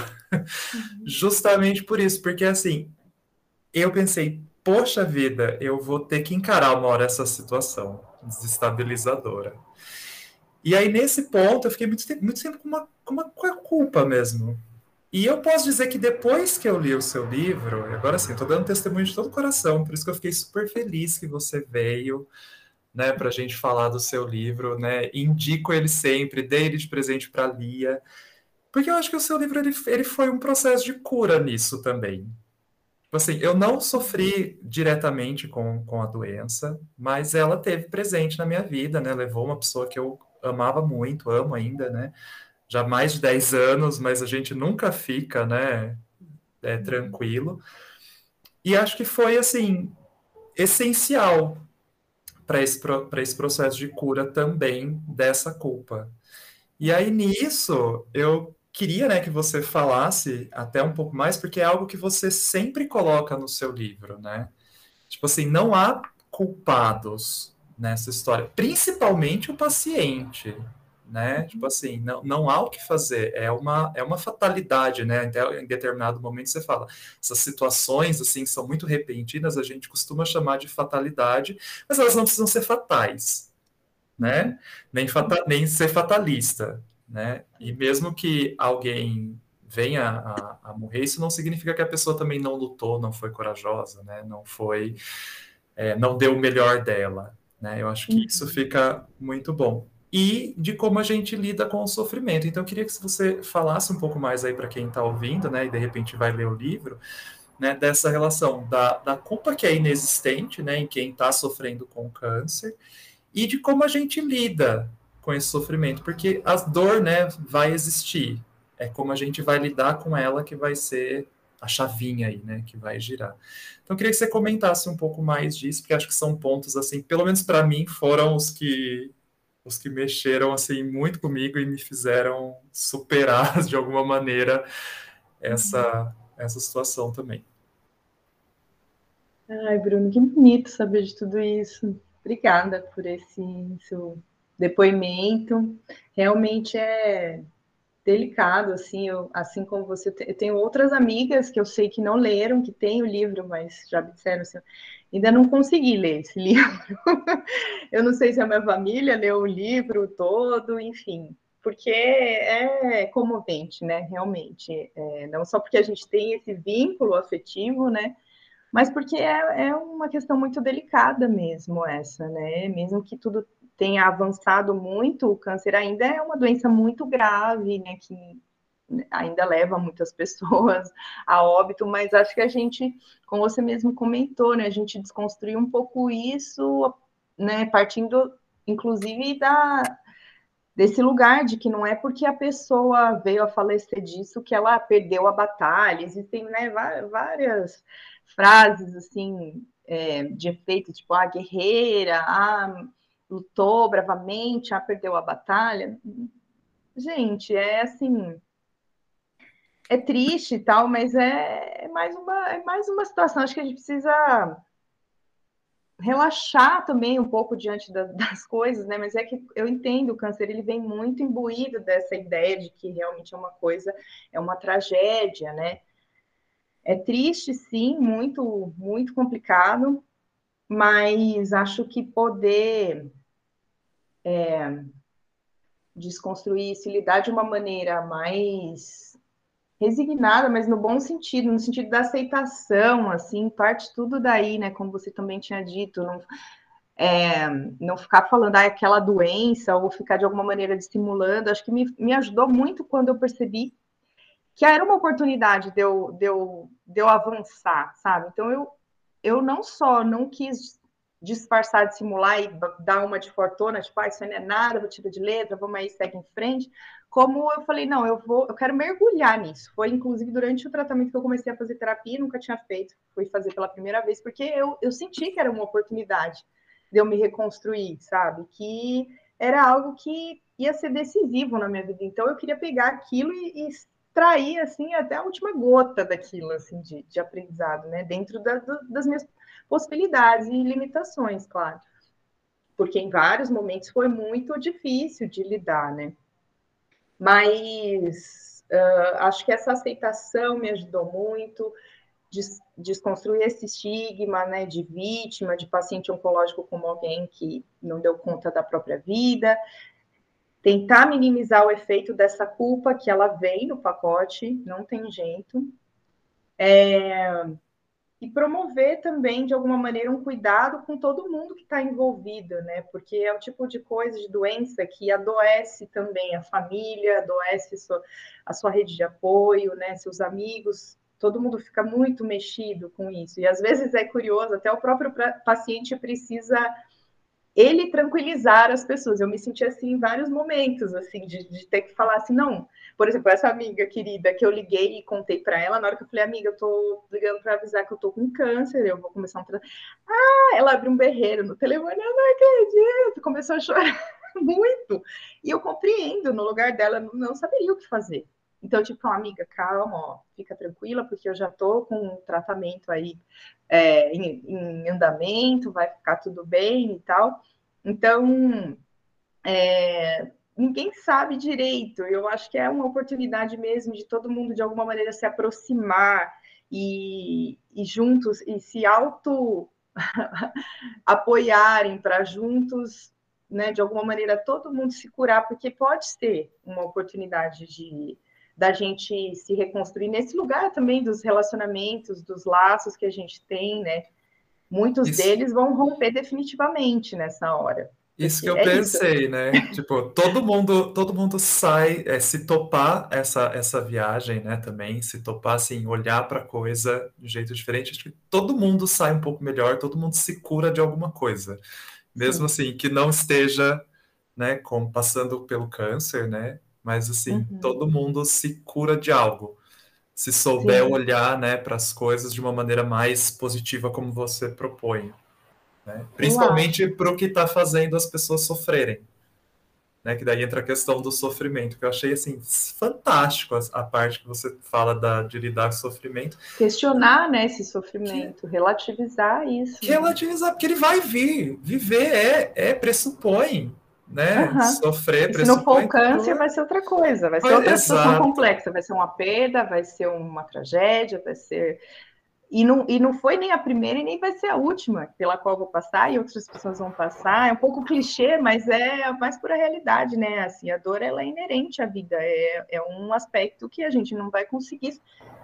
justamente por isso, porque assim, eu pensei, poxa vida, eu vou ter que encarar uma hora essa situação desestabilizadora. E aí, nesse ponto, eu fiquei muito tempo, muito tempo com, uma, com uma com a culpa mesmo. E eu posso dizer que depois que eu li o seu livro, e agora sim, estou dando testemunho de todo o coração, por isso que eu fiquei super feliz que você veio, né, para a gente falar do seu livro, né? Indico ele sempre, dei ele de presente para a Lia, porque eu acho que o seu livro ele, ele foi um processo de cura nisso também. Tipo assim, eu não sofri diretamente com, com a doença, mas ela teve presente na minha vida, né? Levou uma pessoa que eu amava muito, amo ainda, né? Já há mais de dez anos, mas a gente nunca fica, né, é, tranquilo. E acho que foi, assim, essencial para esse, para esse processo de cura também dessa culpa. E aí, nisso, eu queria, né, que você falasse até um pouco mais, porque é algo que você sempre coloca no seu livro, né? Tipo assim, não há culpados nessa história, principalmente o paciente, né? Tipo assim, não, não há o que fazer, é uma, é uma fatalidade, né? Até em determinado momento você fala, essas situações, assim, são muito repentinas, a gente costuma chamar de fatalidade, mas elas não precisam ser fatais, né? Nem, fata, nem ser fatalista, né? E mesmo que alguém venha a, a morrer, isso não significa que a pessoa também não lutou, não foi corajosa, né? Não foi, é, não deu o melhor dela, né? Eu acho que isso fica muito bom. E de como a gente lida com o sofrimento. Então, eu queria que você falasse um pouco mais aí para quem está ouvindo, né? E de repente vai ler o livro, né? Dessa relação da, da culpa que é inexistente, né? Em quem está sofrendo com câncer e de como a gente lida com esse sofrimento, porque a dor, né, vai existir. É como a gente vai lidar com ela que vai ser a chavinha aí, né, que vai girar. Então, eu queria que você comentasse um pouco mais disso, porque acho que são pontos, assim, pelo menos para mim, foram os que os que mexeram, assim, muito comigo e me fizeram superar, de alguma maneira, essa, essa situação também. Ai, Bruno, que bonito saber de tudo isso. Obrigada por esse seu depoimento. Realmente é delicado, assim, eu, assim como você, eu tenho outras amigas que eu sei que não leram, que têm o livro, mas já me disseram assim, ainda não consegui ler esse livro. Eu não sei se a minha família leu o livro todo, enfim, porque é comovente, né, realmente, é, não só porque a gente tem esse vínculo afetivo, né, mas porque é, é uma questão muito delicada mesmo essa, né? Mesmo que tudo tenha avançado muito, o câncer ainda é uma doença muito grave, né? Que ainda leva muitas pessoas a óbito, mas acho que a gente, como você mesmo comentou, né? A gente desconstruiu um pouco isso, né? Partindo, inclusive, da, desse lugar de que não é porque a pessoa veio a falecer disso que ela perdeu a batalha. Existem, né, várias frases assim é, de efeito, tipo, ah, guerreira, ah, lutou bravamente, ah, perdeu a batalha. Gente, é assim, é triste e tal, mas é, é mais uma, é mais uma situação. Acho que a gente precisa relaxar também um pouco diante da, das coisas, né? Mas é que eu entendo, o câncer ele vem muito imbuído dessa ideia de que realmente é uma coisa, é uma tragédia, né? É triste, sim, muito, muito complicado, mas acho que poder é, desconstruir isso e lidar de uma maneira mais resignada, mas no bom sentido, no sentido da aceitação, assim, parte tudo daí, né? Como você também tinha dito, não, é, não ficar falando ah, aquela doença ou ficar de alguma maneira dissimulando. Acho que me, me ajudou muito quando eu percebi que era uma oportunidade de eu, de eu, de eu avançar, sabe? Então eu, eu não só não quis disfarçar, dissimular e dar uma de fortuna, tipo, ah, isso aí não é nada, vou tirar de letra, vamos aí, segue em frente. Como eu falei, não, eu vou, eu quero mergulhar nisso. Foi, inclusive, durante o tratamento que eu comecei a fazer terapia, nunca tinha feito, fui fazer pela primeira vez, porque eu, eu senti que era uma oportunidade de eu me reconstruir, sabe? Que era algo que ia ser decisivo na minha vida. Então, eu queria pegar aquilo e, e extrair, assim, até a última gota daquilo, assim, de, de aprendizado, né? Dentro da, do, das minhas possibilidades e limitações, claro. Porque em vários momentos foi muito difícil de lidar, né? Mas uh, acho que essa aceitação me ajudou muito, des, desconstruir esse estigma, né, de vítima, de paciente oncológico como alguém que não deu conta da própria vida, tentar minimizar o efeito dessa culpa que ela vem no pacote, não tem jeito. É, e promover também, de alguma maneira, um cuidado com todo mundo que está envolvido, né? Porque é o tipo de coisa, de doença que adoece também a família, adoece a sua, a sua rede de apoio, né? Seus amigos, todo mundo fica muito mexido com isso. E às vezes é curioso, até o próprio paciente precisa ele tranquilizar as pessoas. Eu me senti assim em vários momentos, assim, de, de ter que falar assim, não. Por exemplo, essa amiga querida que eu liguei e contei para ela, na hora que eu falei, amiga, eu tô ligando para avisar que eu tô com câncer, eu vou começar um tratamento. Ah, ela abriu um berreiro no telefone, eu não acredito, começou a chorar muito. E eu compreendo, no lugar dela, eu não saberia o que fazer. Então, tipo, amiga, calma, ó, fica tranquila, porque eu já tô com um tratamento aí é, em, em andamento, vai ficar tudo bem e tal. Então, é, ninguém sabe direito. Eu acho que é uma oportunidade mesmo de todo mundo, de alguma maneira, se aproximar e, e juntos, e se auto apoiarem para juntos, né, de alguma maneira, todo mundo se curar, porque pode ser uma oportunidade de da gente se reconstruir nesse lugar também dos relacionamentos, dos laços que a gente tem, né? Muitos Isso, deles vão romper definitivamente nessa hora. isso que Porque eu é isso. pensei, né? Tipo, todo mundo, todo mundo sai, é, se topar essa, essa viagem, né? Também, se topar, assim, olhar para a coisa de um jeito diferente, acho que todo mundo sai um pouco melhor, todo mundo se cura de alguma coisa. Mesmo Sim. assim, que não esteja, né, como passando pelo câncer, né? Mas assim, Uhum. todo mundo se cura de algo. Se souber Sim. olhar, né, para as coisas de uma maneira mais positiva como você propõe, né? Eu acho. Principalmente para o que está fazendo as pessoas sofrerem, né? Que daí entra a questão do sofrimento, que eu achei assim fantástico a, a parte que você fala da, de lidar com o sofrimento, Questionar, né, esse que sofrimento, relativizar isso, que né? relativizar, porque ele vai vir. Viver é, é pressupõe, né? Uhum. Sofrer E se não for o pressupõe câncer, vai dor. ser outra coisa, vai ser Vai- outra situação Exato. complexa, vai ser uma perda, vai ser uma tragédia, vai ser. E não, e não foi nem a primeira e nem vai ser a última pela qual eu vou passar e outras pessoas vão passar. É um pouco clichê, mas é a mais pura realidade, né? Assim, a dor ela é inerente à vida, é, é um aspecto que a gente não vai conseguir,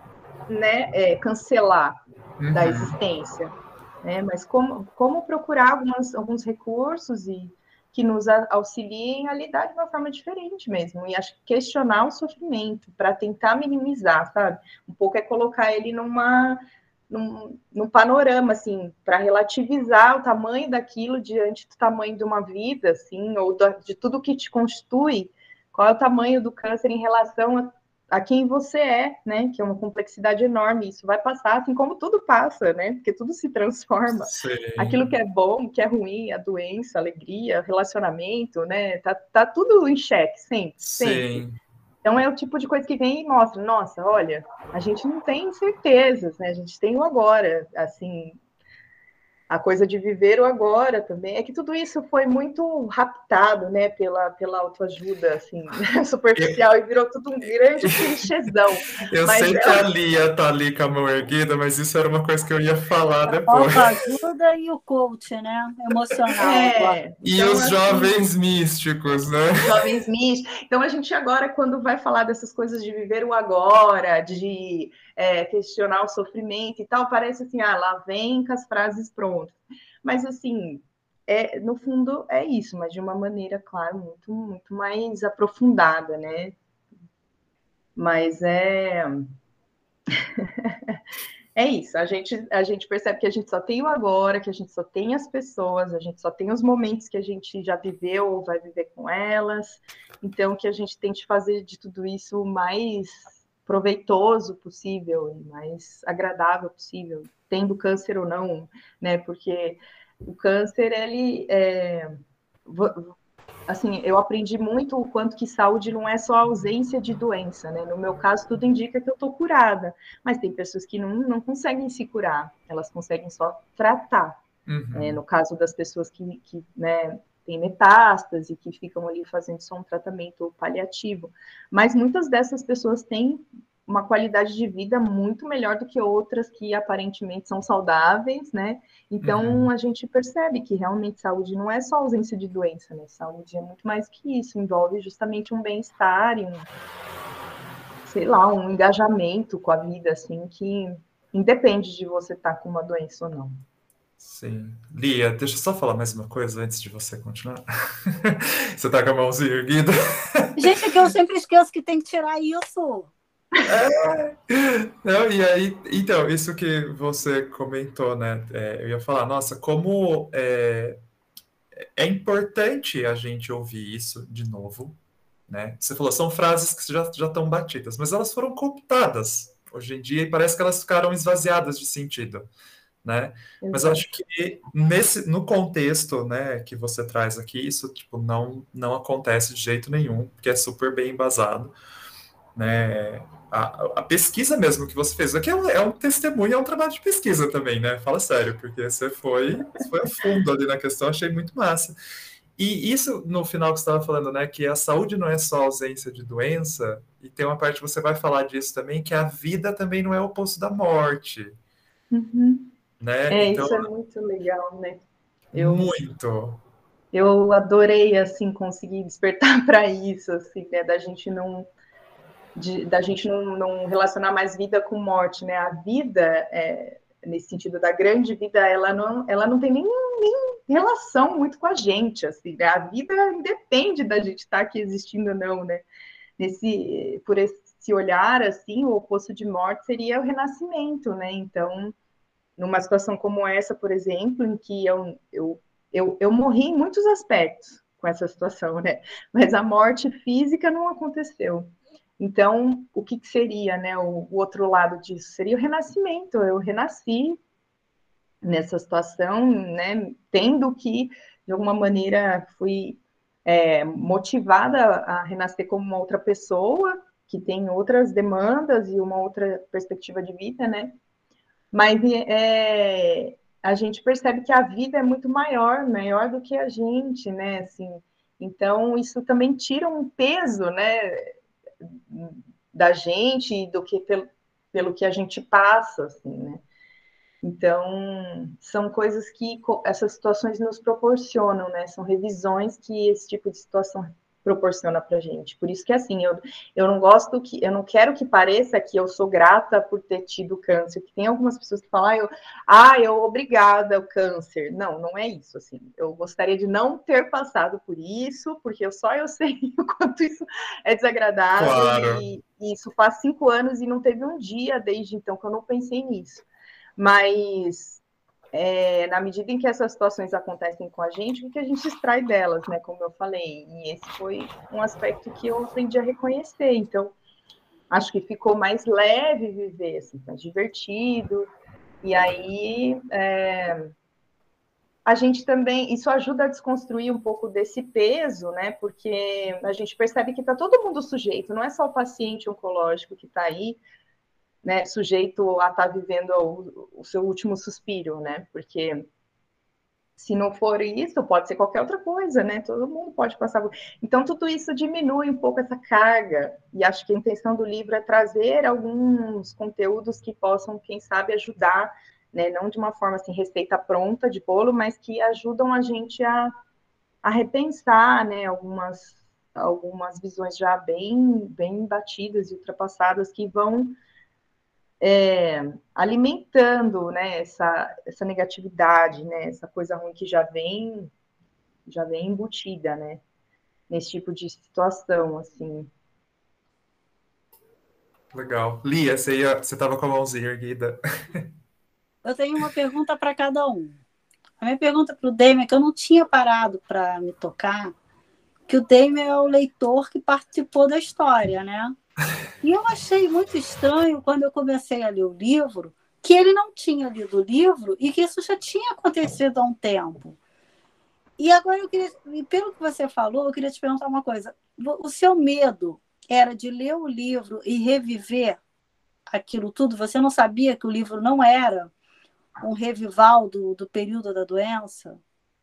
né, é, cancelar da Uhum. existência. Né? Mas como, como procurar algumas, alguns recursos e que nos auxiliem a lidar de uma forma diferente mesmo, e acho que questionar o sofrimento para tentar minimizar, sabe? Um pouco é colocar ele numa num, num panorama, assim, para relativizar o tamanho daquilo diante do tamanho de uma vida, assim, ou do, de tudo que te constitui, qual é o tamanho do câncer em relação a a quem você é, né? Que é uma complexidade enorme. Isso vai passar, assim como tudo passa, né? Porque tudo se transforma. Aquilo Sim, que é bom, que é ruim, a doença, a alegria, relacionamento, né? Tá, tá tudo em xeque, sempre, sempre. sim. Então é o tipo de coisa que vem e mostra, nossa, olha, a gente não tem certezas, né? A gente tem o agora, assim, a coisa de viver o agora também. É que tudo isso foi muito raptado, né, pela, pela autoajuda, assim, Eu, superficial, e virou tudo um grande clichêzão. eu Mas sei é que a Lia tá ali com a mão erguida, mas isso era uma coisa que eu ia falar depois. Autoajuda e o coach, né? Emocional agora. é, E então os assim, jovens místicos, né? os jovens místicos. Então a gente agora, quando vai falar dessas coisas de viver o agora, de é, questionar o sofrimento e tal, parece assim, ah, lá vem com as frases prontas. Mas assim, é, no fundo é isso, mas de uma maneira, claro, muito, muito mais aprofundada, né? Mas é, é isso, a gente, a gente percebe que a gente só tem o agora, que a gente só tem as pessoas, a gente só tem os momentos que a gente já viveu ou vai viver com elas, então que a gente tente fazer de tudo isso o mais proveitoso possível e mais agradável possível, tendo câncer ou não, né? Porque o câncer, ele é, assim, eu aprendi muito o quanto que saúde não é só ausência de doença, né? No meu caso, tudo indica que eu tô curada, mas tem pessoas que não, não conseguem se curar, elas conseguem só tratar. Uhum. É, no caso das pessoas que, que né, têm metástase, que ficam ali fazendo só um tratamento paliativo. Mas muitas dessas pessoas têm uma qualidade de vida muito melhor do que outras que aparentemente são saudáveis, né? Então, uhum. a gente percebe que realmente saúde não é só ausência de doença, né? Saúde é muito mais que isso, envolve justamente um bem-estar e um, sei lá, um engajamento com a vida, assim, que independe de você estar com uma doença ou não. Sim. Lia, deixa eu só falar mais uma coisa antes de você continuar. Você tá com a mãozinha erguida? Gente, é que eu sempre esqueço que tem que tirar isso. É. Não, e aí, então, isso que você comentou, né? É, eu ia falar, nossa, como é, é importante a gente ouvir isso de novo, né? Você falou, são frases que já, já estão batidas, mas elas foram cooptadas hoje em dia e parece que elas ficaram esvaziadas de sentido. Né? Mas eu acho que nesse, no contexto, né, que você traz aqui, isso tipo, não, não acontece de jeito nenhum, porque é super bem embasado. Né? A, a pesquisa mesmo que você fez aqui é um, é um testemunho, é um trabalho de pesquisa também, né? Fala sério, porque você foi, você foi a fundo ali na questão, achei muito massa. E isso, no final que você estava falando, né, que a saúde não é só ausência de doença, e tem uma parte que você vai falar disso também, que a vida também não é o oposto da morte. Uhum. Né? É, Então, isso é muito legal, né? Eu, muito. Eu adorei, assim, conseguir despertar para isso, assim, né? Da gente não... De, da gente não, não relacionar mais vida com morte, né? A vida, é, nesse sentido da grande vida, ela não, ela não tem nem, nem relação muito com a gente, assim, né? A vida independe da gente estar aqui existindo ou não, né? Nesse, por esse olhar, assim, o oposto de morte seria o renascimento, né? Então, numa situação como essa, por exemplo, em que eu, eu, eu, eu morri em muitos aspectos com essa situação, né? Mas a morte física não aconteceu. Então, o que, que seria, né, o, o outro lado disso? Seria o renascimento. Eu renasci nessa situação, né, tendo que, de alguma maneira, fui é, motivada a renascer como uma outra pessoa, que tem outras demandas e uma outra perspectiva de vida, né? Mas é, a gente percebe que a vida é muito maior, maior do que a gente, né? Assim, então, isso também tira um peso, né, da gente, do que pelo, pelo que a gente passa, assim, né? Então, são coisas que essas situações nos proporcionam, né? São revisões que esse tipo de situação proporciona para a gente. Por isso que, assim, eu, eu não gosto que, eu não quero que pareça que eu sou grata por ter tido câncer, que tem algumas pessoas que falam, ah, eu, ah, eu obrigada ao câncer. Não, não é isso, assim. Eu gostaria de não ter passado por isso, porque eu, só eu sei o quanto isso é desagradável. Claro. E, e isso faz cinco anos e não teve um dia desde então que eu não pensei nisso. Mas, é, na medida em que essas situações acontecem com a gente, o que a gente extrai delas, né? Como eu falei. E esse foi um aspecto que eu aprendi a reconhecer. Então, acho que ficou mais leve viver, assim, mais divertido. E aí, é, a gente também... Isso ajuda a desconstruir um pouco desse peso, né? Porque a gente percebe que está todo mundo sujeito. Não é só o paciente oncológico que está aí, né, sujeito a estar vivendo o, o seu último suspiro, né? Porque se não for isso, pode ser qualquer outra coisa, né? Todo mundo pode passar por... Então, tudo isso diminui um pouco essa carga. E acho que a intenção do livro é trazer alguns conteúdos que possam, quem sabe, ajudar, né? Não de uma forma assim, receita pronta de bolo, mas que ajudam a gente a, a repensar, né? Algumas, algumas visões já bem, bem batidas e ultrapassadas que vão É, alimentando, né, essa, essa negatividade, né, essa coisa ruim que já vem, já vem embutida, né, nesse tipo de situação, assim. Legal. Lia, você ia, você estava com a mãozinha erguida. Eu tenho uma pergunta para cada um. A minha pergunta para o Demian é que eu não tinha parado para me tocar, que o Demian é o leitor que participou da história, né? E eu achei muito estranho quando eu comecei a ler o livro, que ele não tinha lido o livro e que isso já tinha acontecido há um tempo. E agora eu queria, e pelo que você falou, eu queria te perguntar uma coisa. O seu medo era de ler o livro e reviver aquilo tudo? Você não sabia que o livro não era um revival do, do período da doença?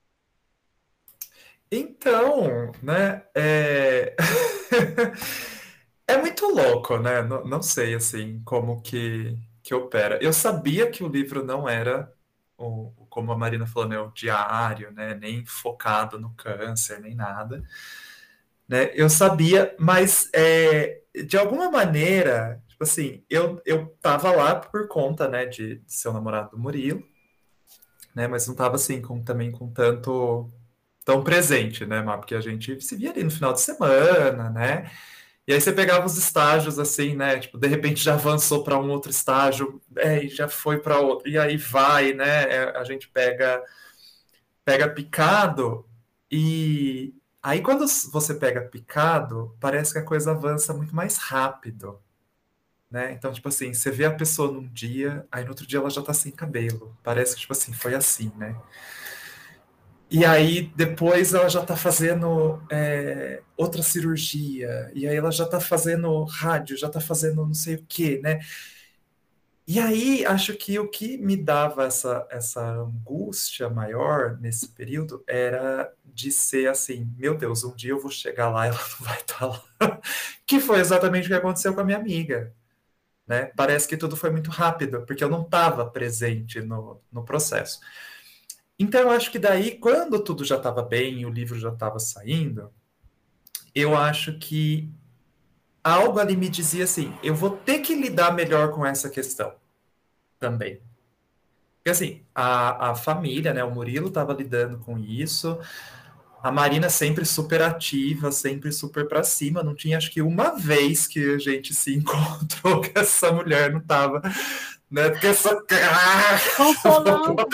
Então, né, é... é muito louco, né? Não, não sei, assim, como que, que opera. Eu sabia que o livro não era, o, como a Marina falou, né, o diário, né, nem focado no câncer, nem nada, né? Eu sabia, mas é, de alguma maneira, tipo assim, eu, eu tava lá por conta, né, de, de ser o namorado do Murilo, né, mas não tava, assim, com, também com tanto... tão presente, né, Má? Porque a gente se via ali no final de semana, né? E aí você pegava os estágios assim, né? Tipo, de repente já avançou para um outro estágio, é, e já foi para outro, e aí vai, né? É, a gente pega pega picado e aí quando você pega picado, parece que a coisa avança muito mais rápido, né? Então, tipo assim, você vê a pessoa num dia, aí no outro dia ela já tá sem cabelo. Parece que, tipo assim, foi assim, né? E aí depois ela já está fazendo é, outra cirurgia, e aí ela já está fazendo rádio, já está fazendo não sei o quê, né? E aí acho que o que me dava essa, essa angústia maior nesse período era de ser assim, meu Deus, um dia eu vou chegar lá e ela não vai estar lá. Que foi exatamente o que aconteceu com a minha amiga, né? Parece que tudo foi muito rápido, porque eu não estava presente no, no processo. Então, eu acho que daí, quando tudo já estava bem e o livro já estava saindo, eu acho que algo ali me dizia assim, eu vou ter que lidar melhor com essa questão também. Porque assim, a, a família, né, o Murilo estava lidando com isso, a Marina sempre super ativa, sempre super para cima, não tinha acho que uma vez que a gente se encontrou que essa mulher não estava, né, porque essa... Consolando.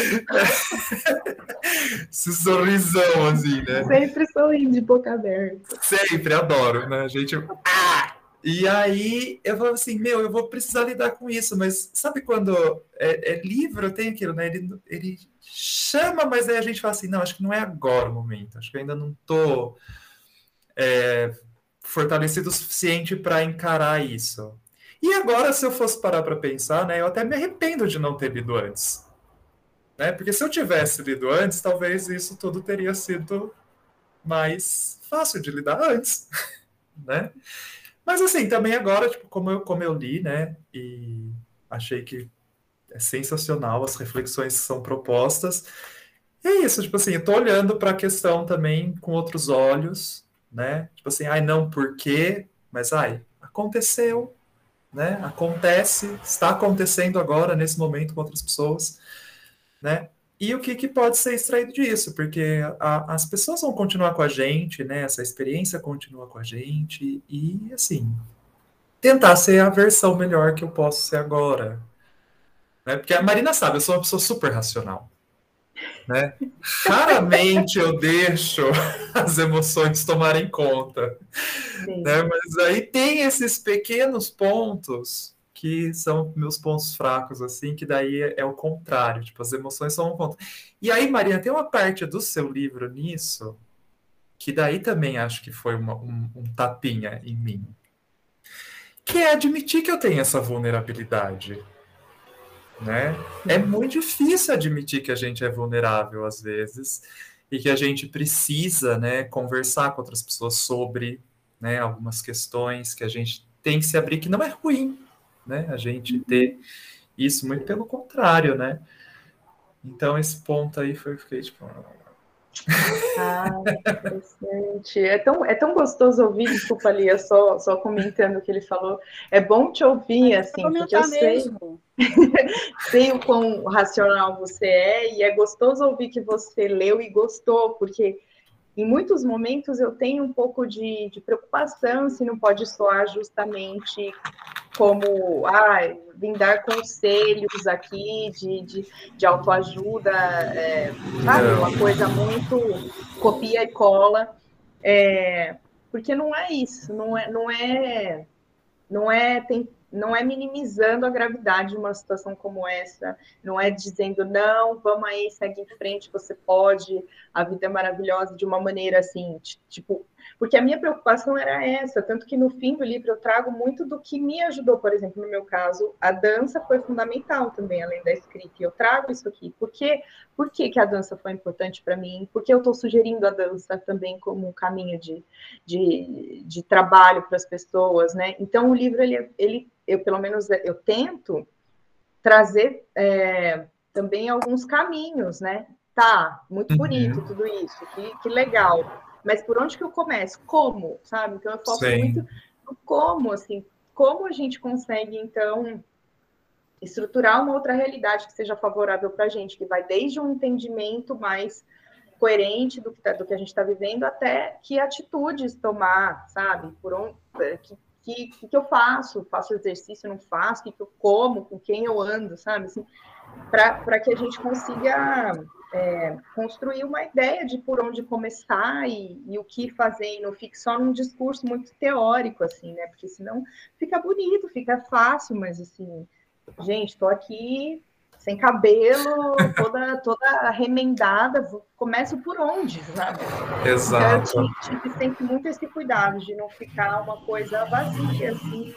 Esse sorrisão, assim, né? Sempre sorrindo de boca aberta. Sempre, adoro, né? A gente... Ah! E aí eu falo assim, meu, eu vou precisar lidar com isso, mas sabe quando é, é livro, tem aquilo, né? Ele, ele chama, mas aí a gente fala assim, não, acho que não é agora o momento, acho que eu ainda não tô é, fortalecido o suficiente para encarar isso. E agora, se eu fosse parar para pensar, né, eu até me arrependo de não ter lido antes. Né? Porque se eu tivesse lido antes, talvez isso tudo teria sido mais fácil de lidar antes, né? Mas assim, também agora, tipo, como eu, como eu li, né, e achei que é sensacional as reflexões que são propostas, e é isso, tipo assim, eu tô olhando para a questão também com outros olhos, né? Tipo assim, ai, não, por quê? Mas, ai, aconteceu, né? Acontece, está acontecendo agora, nesse momento, com outras pessoas, né? E o que, que pode ser extraído disso? Porque a, as pessoas vão continuar com a gente, né? Essa experiência continua com a gente e, assim, tentar ser a versão melhor que eu posso ser agora. Né? Porque a Marina sabe, eu sou uma pessoa super racional. Né? Raramente eu deixo as emoções tomarem conta. Né? Mas aí tem esses pequenos pontos que são meus pontos fracos, assim, que daí é, é o contrário, tipo, as emoções são um ponto. E aí, Marina, tem uma parte do seu livro nisso, que daí também acho que foi uma, um, um tapinha em mim, que é admitir que eu tenho essa vulnerabilidade, né? É muito difícil admitir que a gente é vulnerável às vezes, e que a gente precisa, né, conversar com outras pessoas sobre, né, algumas questões, que a gente tem que se abrir, que não é ruim, né, a gente ter isso, muito pelo contrário, né? Então, esse ponto aí foi, fiquei tipo... Ah, interessante. É tão, é tão gostoso ouvir, desculpa, Lia, só, só comentando o que ele falou. É bom te ouvir, assim, porque eu sei, sei o quão racional você é, e é gostoso ouvir que você leu e gostou, porque em muitos momentos eu tenho um pouco de, de preocupação se não pode soar justamente como, ah, vim dar conselhos aqui de, de, de autoajuda, é, sabe, uma coisa muito copia e cola, é, porque não é isso, não é, não é, não é tem, não é minimizando a gravidade de uma situação como essa, não é dizendo, não, vamos aí, segue em frente, você pode, a vida é maravilhosa, de uma maneira assim, tipo... Porque a minha preocupação era essa, tanto que no fim do livro eu trago muito do que me ajudou, por exemplo, no meu caso, a dança foi fundamental também, além da escrita, e eu trago isso aqui. Por quê? Por que, que a dança foi importante para mim? Porque eu estou sugerindo a dança também como um caminho de, de, de trabalho para as pessoas, né? Então, o livro, ele, ele, eu pelo menos, eu tento trazer é, também alguns caminhos, né? Tá, muito bonito tudo isso, que, que legal. Mas por onde que eu começo? Como, sabe? Então eu foco Sim. muito no como, assim, como a gente consegue, então, estruturar uma outra realidade que seja favorável para a gente, que vai desde um entendimento mais coerente do que, tá, do que a gente está vivendo, até que atitudes tomar, sabe? Por onde, que, que, que eu faço? Faço exercício, não faço? O que, que eu como? Com quem eu ando, sabe? Assim, para que a gente consiga é, construir uma ideia de por onde começar e, e o que fazer, e não fique só num discurso muito teórico, assim, né? Porque senão fica bonito, fica fácil, mas assim, gente, estou aqui sem cabelo, toda, toda remendada, começo por onde, sabe? Exato. Então, eu tive sempre muito esse cuidado de não ficar uma coisa vazia, assim,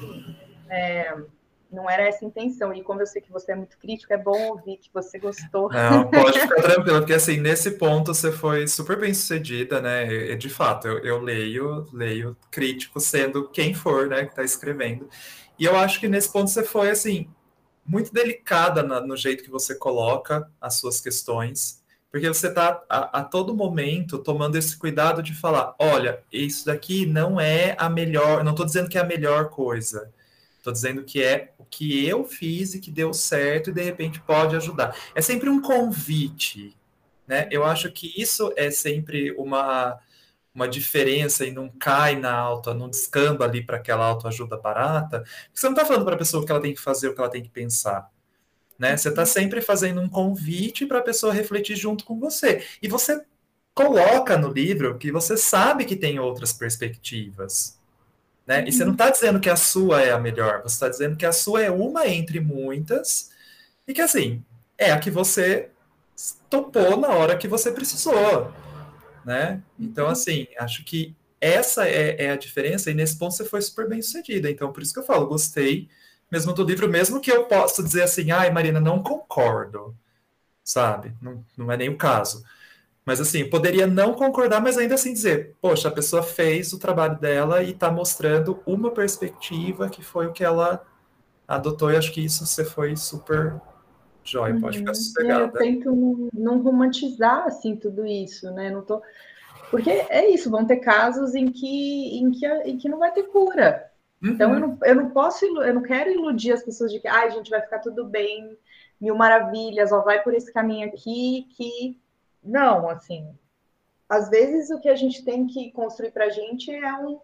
é, não era essa a intenção. E como eu sei que você é muito crítico, é bom ouvir que você gostou. Não, pode ficar tranquila, porque assim, nesse ponto você foi super bem sucedida, né? E, de fato, eu, eu leio, leio crítico sendo quem for, né, que está escrevendo. E eu acho que nesse ponto você foi, assim, muito delicada na, no jeito que você coloca as suas questões, porque você está a, a todo momento tomando esse cuidado de falar, olha, isso daqui não é a melhor, não estou dizendo que é a melhor coisa, estou dizendo que é o que eu fiz e que deu certo e de repente pode ajudar. É sempre um convite, né? Eu acho que isso é sempre uma, uma diferença e não cai na auto, não descamba ali para aquela autoajuda barata. Você não está falando para a pessoa o que ela tem que fazer, o que ela tem que pensar. Né? Você está sempre fazendo um convite para a pessoa refletir junto com você. E você coloca no livro que você sabe que tem outras perspectivas. Né? E você não está dizendo que a sua é a melhor, você está dizendo que a sua é uma entre muitas e que, assim, é a que você topou na hora que você precisou. Né? Então, assim, acho que essa é, é a diferença e nesse ponto você foi super bem sucedida. Então, por isso que eu falo, gostei mesmo do livro, mesmo que eu possa dizer assim, ai, Marina, não concordo, sabe? Não, não é nem o caso. Mas, assim, poderia não concordar, mas ainda assim dizer, poxa, a pessoa fez o trabalho dela e está mostrando uma perspectiva que foi o que ela adotou, e acho que isso você foi super jóia, pode ficar sossegada. É, eu tento não, não romantizar, assim, tudo isso, né? Não tô... Porque é isso, vão ter casos em que, em que, em que não vai ter cura. Uhum. Então, eu não, eu não posso, eu não quero iludir as pessoas de que, ai, ah, gente, vai ficar tudo bem, mil maravilhas, ó, vai por esse caminho aqui, que... Não, assim, às vezes o que a gente tem que construir para a gente é um,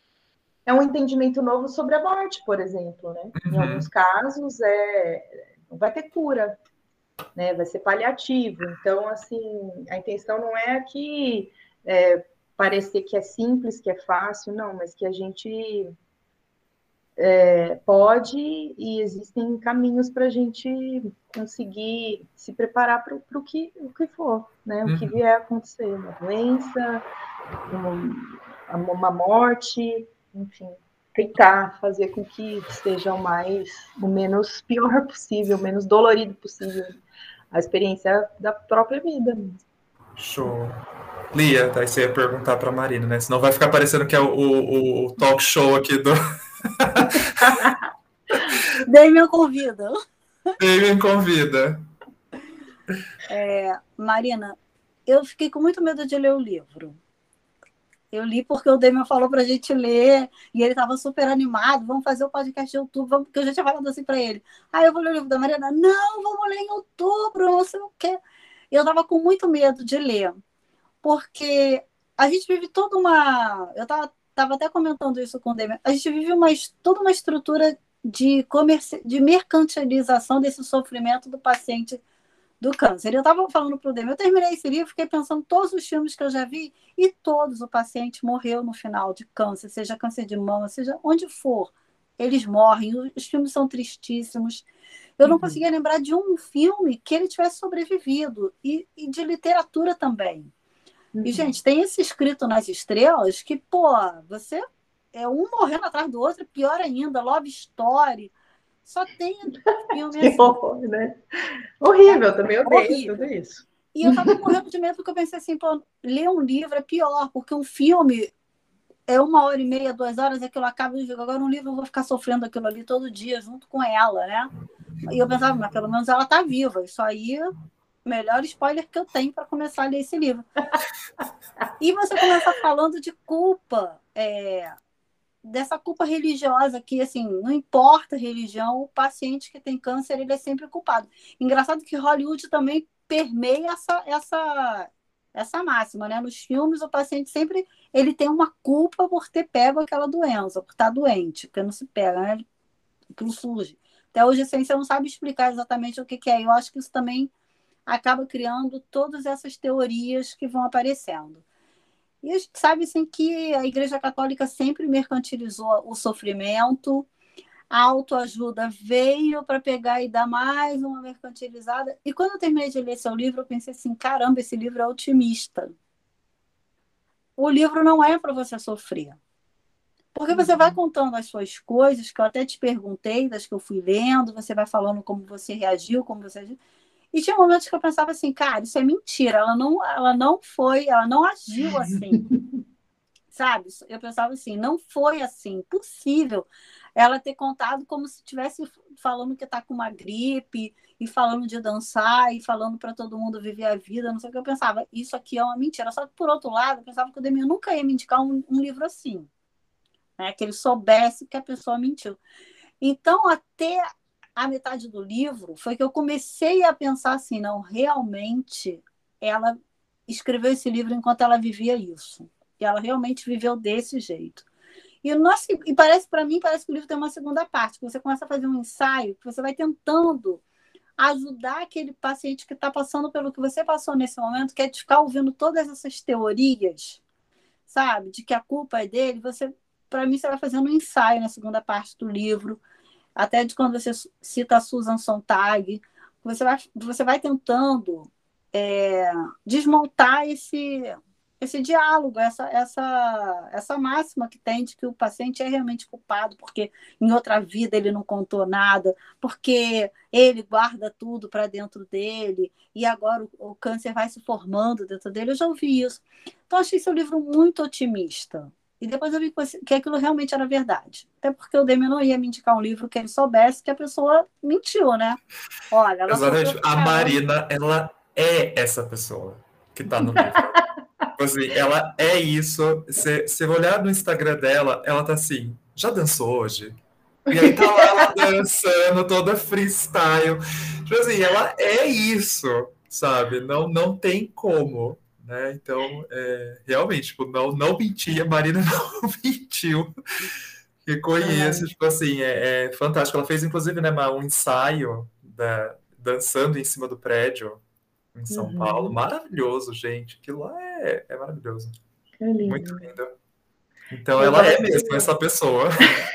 é um entendimento novo sobre a morte, por exemplo, né? Uhum. Em alguns casos, é, não vai ter cura, né? Vai ser paliativo. Então, assim, a intenção não é que é, parecer que é simples, que é fácil, não, mas que a gente é, pode e existem caminhos para a gente conseguir se preparar para o que, o que for, né? O que vier a acontecer, uma doença, uma, uma morte, enfim, tentar fazer com que seja o mais, o menos pior possível, o menos dolorido possível, a experiência da própria vida. Show. Lia, daí você ia perguntar para a Marina, né? Senão vai ficar parecendo que é o, o, o talk show aqui do... Damian convida. Damian convida. É, Marina, eu fiquei com muito medo de ler o livro. Eu li porque o Damian falou pra gente ler e ele estava super animado. Vamos fazer o podcast de outubro, vamos, porque eu já tinha falado assim para ele. Ah, eu vou ler o livro da Marina. Não, vamos ler em outubro, não sei o quê. Eu estava com muito medo de ler, porque a gente vive toda uma... Eu estava tava até comentando isso com o Damian. A gente vive uma, toda uma estrutura de, comerci... de mercantilização desse sofrimento do paciente do câncer. Eu estava falando para o Damian, eu terminei esse livro, fiquei pensando em todos os filmes que eu já vi, e todos o paciente morreu no final de câncer, seja câncer de mama, seja onde for. eles morrem, os filmes são tristíssimos. Eu não Uhum. conseguia lembrar de um filme que ele tivesse sobrevivido, e, e de literatura também. Uhum. E, gente, tem esse escrito nas estrelas que, pô, você é um morrendo atrás do outro, pior ainda, Love Story. Só tem filme Que assim. horror, né? Horrível, É também odeio horrível. tudo isso. E eu tava morrendo de medo porque eu pensei assim, pô, ler um livro é pior, porque um filme é uma hora e meia, duas horas, aquilo acaba e agora um livro eu vou ficar sofrendo aquilo ali todo dia junto com ela, né? E eu pensava, mas pelo menos ela tá viva. Isso aí, melhor spoiler que eu tenho para começar a ler esse livro. E você começa falando de culpa, é, dessa culpa religiosa que, assim, não importa a religião, o paciente que tem câncer, ele é sempre culpado. Engraçado que Hollywood também permeia essa, essa, essa máxima, né? Nos filmes, o paciente sempre ele tem uma culpa por ter pego aquela doença, por estar doente, porque não se pega, né? Aquilo surge. Até hoje a ciência não sabe explicar exatamente o que, que é. Eu acho que isso também acaba criando todas essas teorias que vão aparecendo. E a gente sabe assim, que a Igreja Católica sempre mercantilizou o sofrimento, a autoajuda veio para pegar e dar mais uma mercantilizada. E quando eu terminei de ler seu livro, eu pensei assim, caramba, esse livro é otimista. O livro não é para você sofrer. Porque você vai contando as suas coisas, que eu até te perguntei, das que eu fui lendo, você vai falando como você reagiu, como você agiu. E tinha momentos que eu pensava assim, cara, isso é mentira, ela não, ela não foi, ela não agiu assim. Sabe? Eu pensava assim, não foi assim, possível ela ter contado como se estivesse falando que está com uma gripe, e falando de dançar, e falando para todo mundo viver a vida, não sei o que. Eu pensava, isso aqui é uma mentira. Só que, por outro lado, eu pensava que o Demir nunca ia me indicar um, um livro assim, né? Que ele soubesse que a pessoa mentiu. Então, até a metade do livro, foi que eu comecei a pensar assim, não, realmente, ela escreveu esse livro enquanto ela vivia isso. E ela realmente viveu desse jeito. E, nossa, e parece, para mim, parece que o livro tem uma segunda parte, que você começa a fazer um ensaio, que você vai tentando ajudar aquele paciente que está passando pelo que você passou nesse momento, que é de ficar ouvindo todas essas teorias, sabe? De que a culpa é dele. Você, para mim, você vai fazendo um ensaio na segunda parte do livro, até de quando você cita a Susan Sontag, você vai, você vai tentando é, desmontar esse, esse diálogo, essa, essa, essa máxima que tem de que o paciente é realmente culpado, porque em outra vida ele não contou nada, porque ele guarda tudo para dentro dele, e agora o, o câncer vai se formando dentro dele. Eu já ouvi isso. Então, achei seu livro muito otimista. E depois eu vi que aquilo realmente era verdade. Até porque o Demi não ia me indicar um livro que ele soubesse que a pessoa mentiu, né? Olha, ela sofreu Exatamente. pra A caramba. Marina, ela é essa pessoa que tá no livro. Tipo assim, ela é isso. Você você olhar no Instagram dela, ela tá assim, já dançou hoje? E aí tá lá ela dançando, toda freestyle. Tipo assim, ela é isso, sabe? Não, não tem como, né? Então, é, realmente, tipo, não, não mentia, a Marina não mentiu. Que conheço, tipo assim, é, é fantástico. Ela fez, inclusive, né, uma- um ensaio da, dançando em cima do prédio em São Paulo. Uhum. Maravilhoso, gente. Aquilo lá é, é maravilhoso. É Muito lindo. lindo. Então, Eu ela tava é mesmo escrevendo. essa pessoa.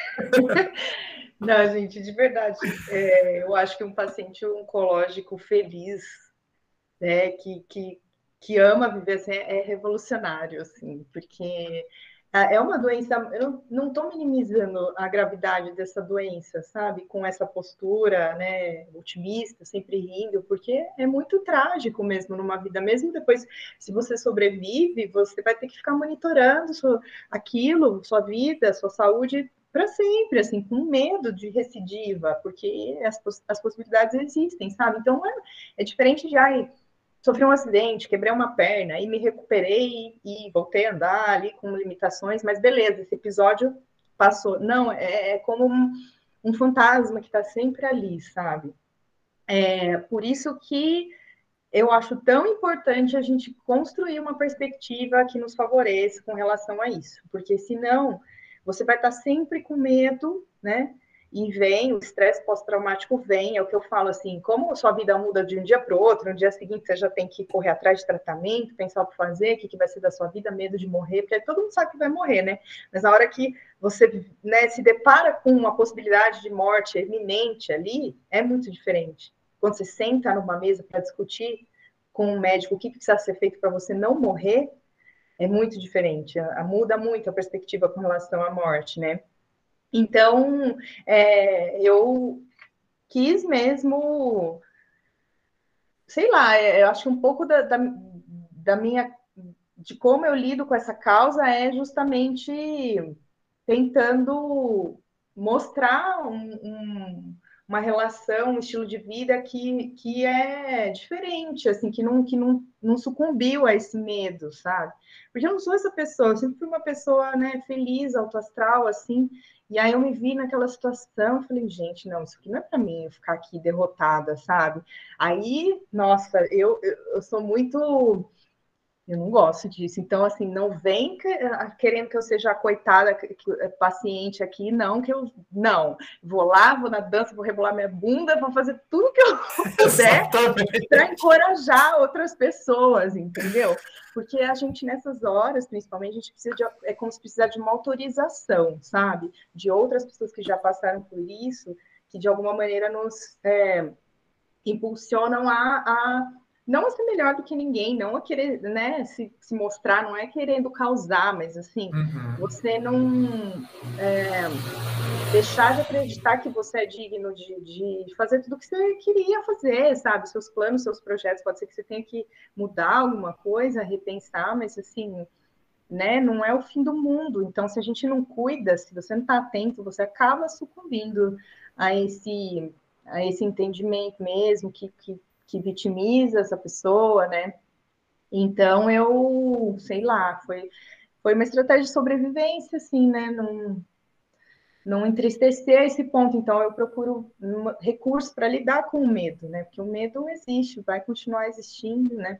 Não, gente, de verdade, é, eu acho que um paciente oncológico feliz, né, que, que, que ama viver assim, é revolucionário, assim, porque é uma doença, eu não estou minimizando a gravidade dessa doença, sabe, com essa postura, né, otimista, sempre rindo, porque é muito trágico mesmo numa vida, mesmo depois, se você sobrevive, você vai ter que ficar monitorando sua, aquilo, sua vida, sua saúde, para sempre, assim, com medo de recidiva, porque as, as possibilidades existem, sabe? Então, é, é diferente de, ai, sofri um acidente, quebrei uma perna, e me recuperei e voltei a andar ali com limitações, mas beleza, esse episódio passou. Não, é, é como um, um fantasma que está sempre ali, sabe? É por isso que eu acho tão importante a gente construir uma perspectiva que nos favoreça com relação a isso, porque senão você vai estar sempre com medo, né? e vem, o estresse pós-traumático vem, é o que eu falo assim, como sua vida muda de um dia para o outro, no dia seguinte você já tem que correr atrás de tratamento, pensar o que fazer, o que, que vai ser da sua vida, medo de morrer, porque todo mundo sabe que vai morrer, né? Mas na hora que você, né, se depara com uma possibilidade de morte iminente ali, é muito diferente. Quando você senta numa mesa para discutir com um médico o que precisa ser feito para você não morrer, é muito diferente, a, a, muda muito a perspectiva com relação à morte, né? Então, é, eu quis mesmo, sei lá, eu acho que um pouco da, da, da minha, de como eu lido com essa causa é justamente tentando mostrar um, um, uma relação, um estilo de vida que, que é diferente, assim, que, não, que não, não sucumbiu a esse medo, sabe? Porque eu não sou essa pessoa, eu sempre fui uma pessoa, né, feliz, autoastral, assim, e aí eu me vi naquela situação, falei, gente, não, isso aqui não é para mim, eu ficar aqui derrotada, sabe? Aí, nossa, eu, eu, eu sou muito... Eu não gosto disso. Então, assim, não vem querendo que eu seja a coitada, paciente aqui, não, que eu... Não, vou lá, vou na dança, vou rebolar minha bunda, vou fazer tudo que eu puder para encorajar outras pessoas, entendeu? Porque a gente, nessas horas, principalmente, a gente precisa de... É como se precisar de uma autorização, sabe? De outras pessoas que já passaram por isso, que, de alguma maneira, nos é, impulsionam a... a não a ser melhor do que ninguém, não a querer, né, se, se mostrar, não é querendo causar, mas assim, uhum. Você não é, deixar de acreditar que você é digno de, de fazer tudo o que você queria fazer, sabe? Seus planos, seus projetos, pode ser que você tenha que mudar alguma coisa, repensar, mas assim, né, não é o fim do mundo. Então, se a gente não cuida, se você não está atento, você acaba sucumbindo a esse, a esse entendimento mesmo, que, que que vitimiza essa pessoa, né? Então, eu, sei lá, foi, foi uma estratégia de sobrevivência, assim, né? Não, não entristecer esse ponto. Então, eu procuro um recurso para lidar com o medo, né? Porque o medo existe, vai continuar existindo, né?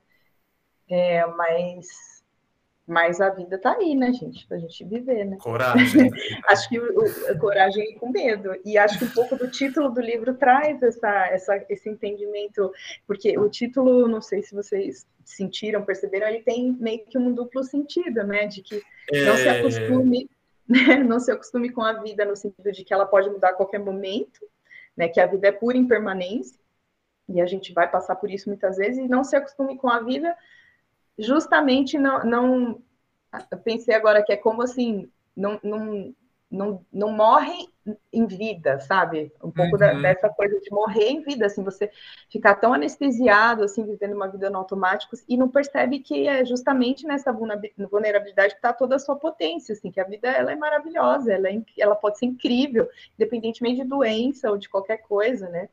É, mas... Mas a vida tá aí, né, gente? Pra gente viver, né? Coragem. Acho que o, o, a coragem com medo. E acho que um pouco do título do livro traz essa, essa, esse entendimento, porque o título, não sei se vocês sentiram, perceberam, ele tem meio que um duplo sentido, né? De que é... não se acostume, né? Não se acostume com a vida no sentido de que ela pode mudar a qualquer momento, né? Que a vida é pura impermanência, e a gente vai passar por isso muitas vezes, e não se acostume com a vida justamente não, não... Eu pensei agora que é como assim, não, não, não, não morre em vida, sabe? Um pouco uhum. da, dessa coisa de morrer em vida, assim, você ficar tão anestesiado, assim, vivendo uma vida no automático, e não percebe que é justamente nessa vulnerabilidade que está toda a sua potência, assim, que a vida, ela é maravilhosa, ela, é, ela pode ser incrível, independentemente de doença ou de qualquer coisa, né?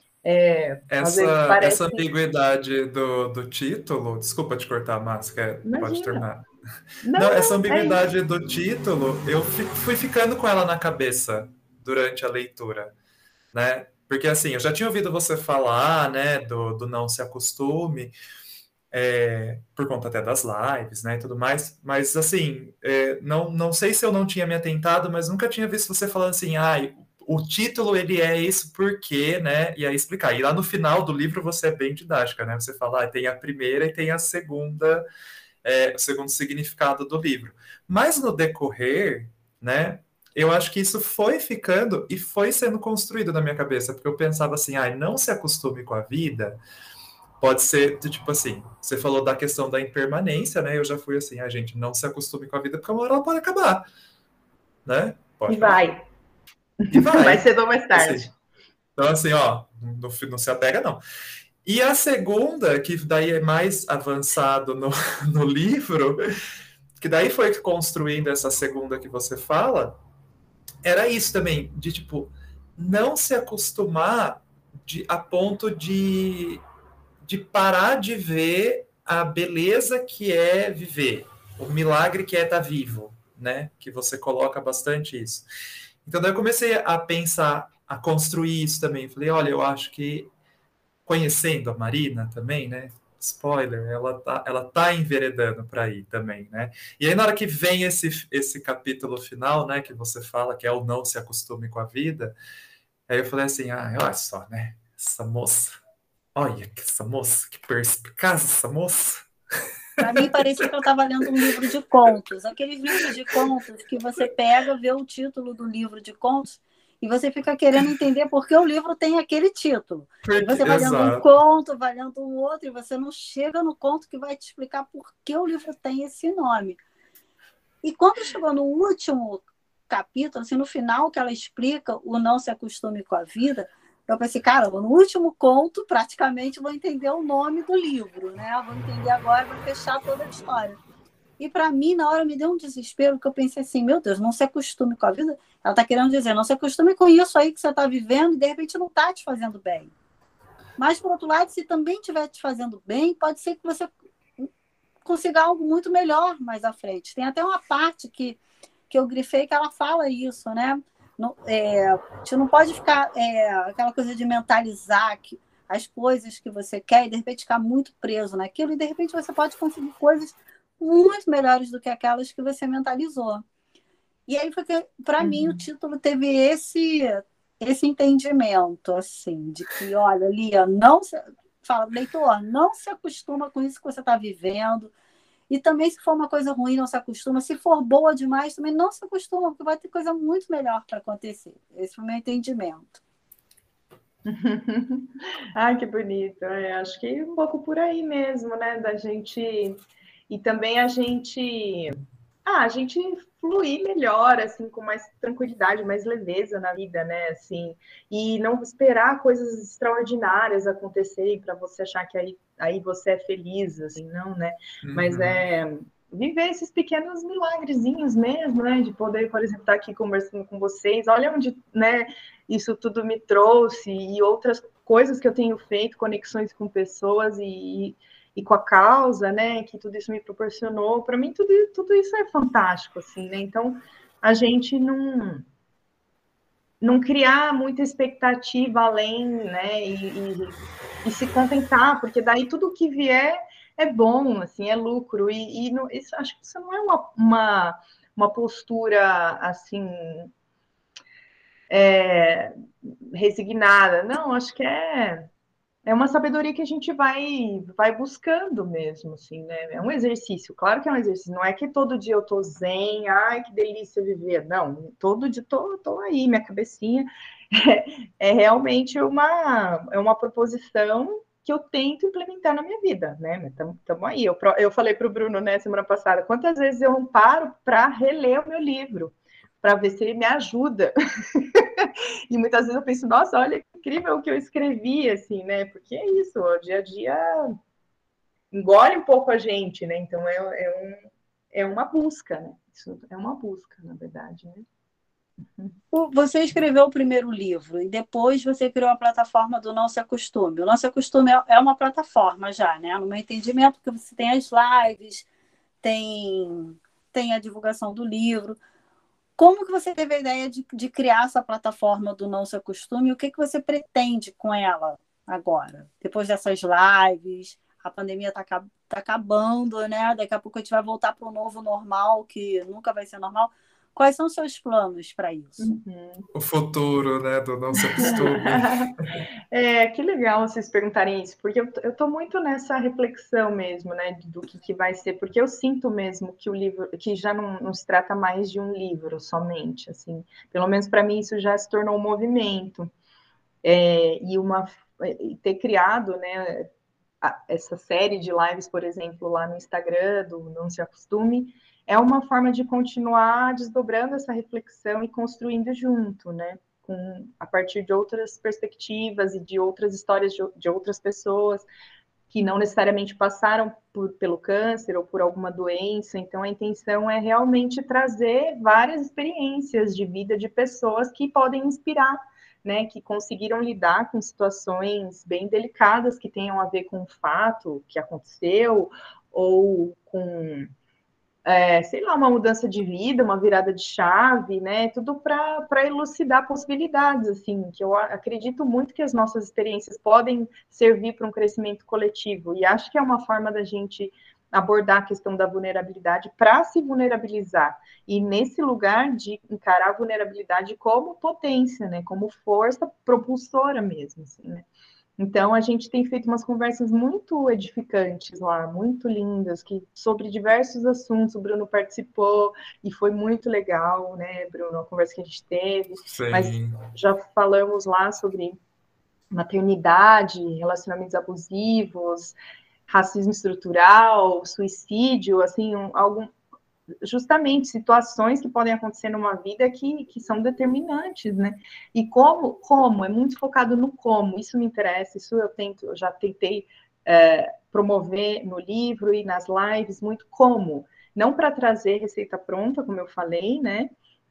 É, essa, parece... essa ambiguidade do, do título, desculpa te cortar, Márcia, pode terminar. Não, não, essa ambiguidade é do título, eu fui ficando com ela na cabeça durante a leitura, né? Porque assim, eu já tinha ouvido você falar, né, do, do não se acostume, é, por conta até das lives, né, e tudo mais, mas assim, é, não, não sei se eu não tinha me atentado, mas nunca tinha visto você falando assim, ai, ah, o título, ele é isso porque, né, e aí explicar. E lá no final do livro você é bem didática, né, você fala, ah, tem a primeira e tem a segunda, é, o segundo significado do livro. Mas no decorrer, né, eu acho que isso foi ficando e foi sendo construído na minha cabeça, porque eu pensava assim, ah, não se acostume com a vida, pode ser, tipo assim, você falou da questão da impermanência, né, eu já fui assim, ah, gente, não se acostume com a vida, porque uma hora ela pode acabar, né? Pode e vai. E vai. Mais cedo ou mais tarde. Assim, então, assim, ó, não, não se apega, não. E a segunda, que daí é mais avançado no, no livro, que daí foi construindo essa segunda que você fala, era isso também, de, tipo, não se acostumar de, a ponto de, de parar de ver a beleza que é viver, o milagre que é estar vivo, né? Que você coloca bastante isso. Então, daí eu comecei a pensar, a construir isso também. Falei, olha, eu acho que, conhecendo a Marina também, né? spoiler, ela tá, ela tá enveredando para ir também, né? E aí na hora que vem esse, esse capítulo final, né, que você fala que é o não se acostume com a vida, aí eu falei assim, ah, olha só, né, essa moça, olha que essa moça, que perspicaz essa moça. Para mim, parecia que eu estava lendo um livro de contos. Aqueles livros de contos que você pega, vê o título do livro de contos e você fica querendo entender por que o livro tem aquele título. Porque, E você vai lendo um exato. conto, vai lendo um outro, e você não chega no conto que vai te explicar por que o livro tem esse nome. E quando chegou no último capítulo, assim, no final, que ela explica o não se acostume com a vida, eu pensei, caramba, no último conto, praticamente, vou entender o nome do livro, né? Vou entender agora, vou fechar toda a história. E para mim, na hora, me deu um desespero, que eu pensei assim, meu Deus, não se acostume com a vida. Ela está querendo dizer, não se acostume com isso aí que você está vivendo e, de repente, não está te fazendo bem. Mas, por outro lado, se também estiver te fazendo bem, pode ser que você consiga algo muito melhor mais à frente. Tem até uma parte que, que eu grifei que ela fala isso, né? Não, é, a gente não pode ficar é, aquela coisa de mentalizar que, as coisas que você quer e de repente ficar muito preso naquilo e de repente você pode conseguir coisas muito melhores do que aquelas que você mentalizou. E aí foi que, para uhum. mim, o título teve esse, esse entendimento, assim, de que, olha, Lia, não se, fala, leitor, não se acostuma com isso que você está vivendo. E também, se for uma coisa ruim, não se acostuma. Se for boa demais, também não se acostuma, porque vai ter coisa muito melhor para acontecer. Esse foi o meu entendimento. Ai, que bonito. É, acho que um pouco por aí mesmo, né? Da gente... E também a gente... Ah, a gente fluir melhor, assim, com mais tranquilidade, mais leveza na vida, né? Assim, e não esperar coisas extraordinárias acontecerem para você achar que aí, aí você é feliz, assim, não, né? Uhum. Mas é viver esses pequenos milagrezinhos mesmo, né? De poder, por exemplo, estar aqui conversando com vocês. Olha onde, né, isso tudo me trouxe e outras coisas que eu tenho feito, conexões com pessoas e... e com a causa, né, que tudo isso me proporcionou, para mim tudo, tudo isso é fantástico, assim, né, então a gente não, não criar muita expectativa além, né, e, e, e se contentar, porque daí tudo que vier é bom, assim, é lucro, e, e não, isso, acho que isso não é uma, uma, uma postura, assim, é, resignada, não, acho que é... É uma sabedoria que a gente vai, vai buscando mesmo, assim, né? É um exercício, claro que é um exercício. Não é que todo dia eu tô zen, ai, que delícia viver. Não, todo dia tô, tô aí, minha cabecinha. É, é realmente uma, é uma proposição que eu tento implementar na minha vida, né? Estamos aí. Eu, eu falei para o Bruno, né, semana passada, quantas vezes eu não paro para reler o meu livro, para ver se ele me ajuda. E muitas vezes eu penso, nossa, olha que incrível o que eu escrevi, assim, né? Porque é isso, o dia a dia engole um pouco a gente, né? Então é, é, um, é uma busca, né? Isso é uma busca, na verdade, né? Você escreveu o primeiro livro e depois você criou a plataforma do Não Se Acostume. O Não Se Acostume é uma plataforma já, né? No meu entendimento, porque você tem as lives, tem, tem a divulgação do livro. Como que você teve a ideia de, de criar essa plataforma do Não Se Acostume? E o que, que você pretende com ela agora? Depois dessas lives, a pandemia está tá acabando, né? Daqui a pouco a gente vai voltar para o novo normal, que nunca vai ser normal. Quais são os seus planos para isso? Uhum. O futuro, né, do Não Se Acostume. É, que legal vocês perguntarem isso, porque eu, eu tô muito nessa reflexão mesmo, né, do que, que vai ser, porque eu sinto mesmo que o livro, que já não, não se trata mais de um livro somente, assim, pelo menos para mim isso já se tornou um movimento, é, e uma, e ter criado, né, a, essa série de lives, por exemplo, lá no Instagram, do Não Se Acostume, é uma forma de continuar desdobrando essa reflexão e construindo junto, né? Com, a partir de outras perspectivas e de outras histórias de, de outras pessoas que não necessariamente passaram por, pelo câncer ou por alguma doença. Então, a intenção é realmente trazer várias experiências de vida de pessoas que podem inspirar, né? Que conseguiram lidar com situações bem delicadas que tenham a ver com o fato que aconteceu ou com é, sei lá, uma mudança de vida, uma virada de chave, né? Tudo para elucidar possibilidades, assim, que eu acredito muito que as nossas experiências podem servir para um crescimento coletivo. E acho que é uma forma da gente abordar a questão da vulnerabilidade para se vulnerabilizar. E nesse lugar de encarar a vulnerabilidade como potência, né? Como força propulsora mesmo, assim, né? Então, a gente tem feito umas conversas muito edificantes lá, muito lindas, que sobre diversos assuntos. O Bruno participou e foi muito legal, né, Bruno, a conversa que a gente teve. Mas Sim. já falamos lá sobre maternidade, relacionamentos abusivos, racismo estrutural, suicídio, assim, um, algum, justamente situações que podem acontecer numa vida que, que são determinantes, né? E como, como, é muito focado no como, isso me interessa, isso eu tento, eu já tentei é, promover no livro e nas lives, muito como, não para trazer receita pronta, como eu falei, né?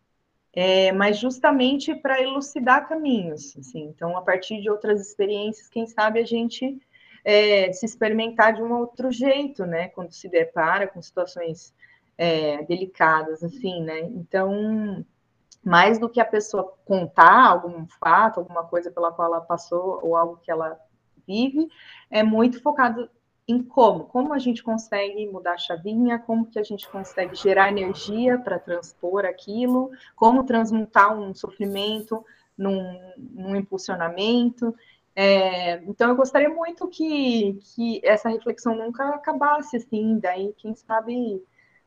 É, mas justamente para elucidar caminhos, assim. Então, a partir de outras experiências, quem sabe a gente é, se experimentar de um outro jeito, né? Quando se depara com situações é, delicadas, assim, né? Então, mais do que a pessoa contar algum fato, alguma coisa pela qual ela passou ou algo que ela vive, é muito focado em como, como a gente consegue mudar a chavinha, como que a gente consegue gerar energia para transpor aquilo, como transmutar um sofrimento num, num impulsionamento. É, então, eu gostaria muito que, que essa reflexão nunca acabasse, assim, daí, quem sabe,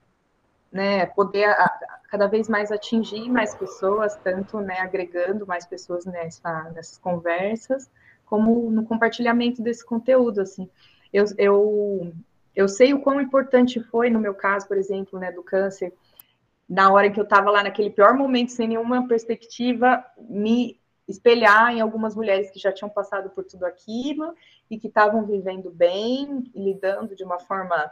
né, poder a, a, cada vez mais atingir mais pessoas, tanto, né, agregando mais pessoas nessa, nessas conversas, como no compartilhamento desse conteúdo, assim. Eu, eu, eu sei o quão importante foi, no meu caso, por exemplo, né, do câncer, na hora que eu estava lá naquele pior momento, sem nenhuma perspectiva, me espelhar em algumas mulheres que já tinham passado por tudo aquilo e que estavam vivendo bem, lidando de uma forma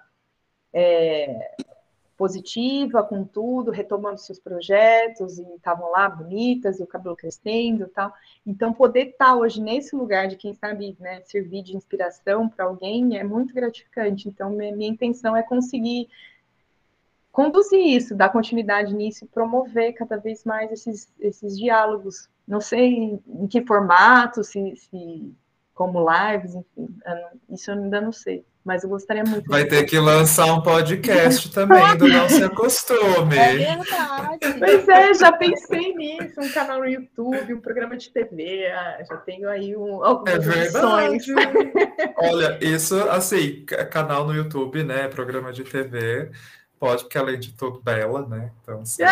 é, positiva com tudo, retomando seus projetos e estavam lá bonitas e o cabelo crescendo e tal. Então, poder estar hoje nesse lugar de quem sabe, né, servir de inspiração para alguém é muito gratificante. Então, minha, minha intenção é conseguir conduzir isso, dar continuidade nisso e promover cada vez mais esses, esses diálogos. Não sei em que formato, se, se como lives, enfim, isso eu ainda não sei. Mas eu gostaria muito. Vai de... ter que lançar um podcast também do Não Se Acostume. É verdade. Pois é, já pensei nisso, um canal no YouTube, um programa de T V, ah, já tenho aí um, algumas É opções. Olha, isso, assim, canal no YouTube, né, programa de T V, pode, porque além de tudo, bela, né, então, assim...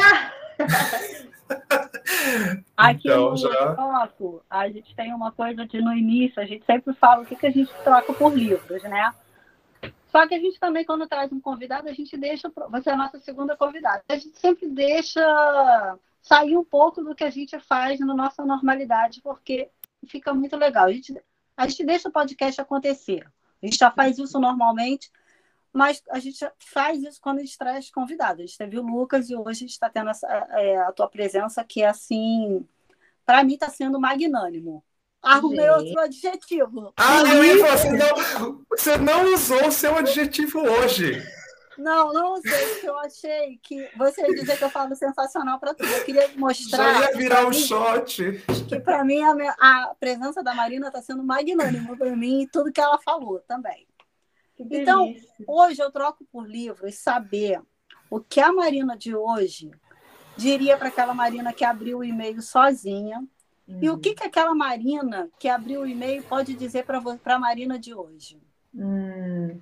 Aqui então, no já... Troco, a gente tem uma coisa de, no início, a gente sempre fala o que, que a gente troca por livros, né? Só que a gente também, quando traz um convidado, a gente deixa... Você é a nossa segunda convidada. A gente sempre deixa sair um pouco do que a gente faz na nossa normalidade, porque fica muito legal. A gente, a gente deixa o podcast acontecer. A gente já faz isso normalmente, mas a gente faz isso quando a gente traz convidados. A gente teve o Lucas e hoje a gente está tendo essa, é, a tua presença, que é assim, para mim está sendo magnânimo. Arrumei outro adjetivo. Ah, eu ia falar, você não, você não usou o seu adjetivo hoje. Não, não usei, porque eu achei que você ia dizer que eu falo sensacional para tudo. Eu queria mostrar. Já ia virar um mim, shot. Que para mim a, minha, a presença da Marina está sendo magnânima para mim e tudo que ela falou também. Então, hoje eu troco por livros saber o que a Marina de hoje diria para aquela Marina que abriu o e-mail sozinha. Uhum. E o que, que aquela Marina que abriu o e-mail pode dizer para a Marina de hoje? Hum.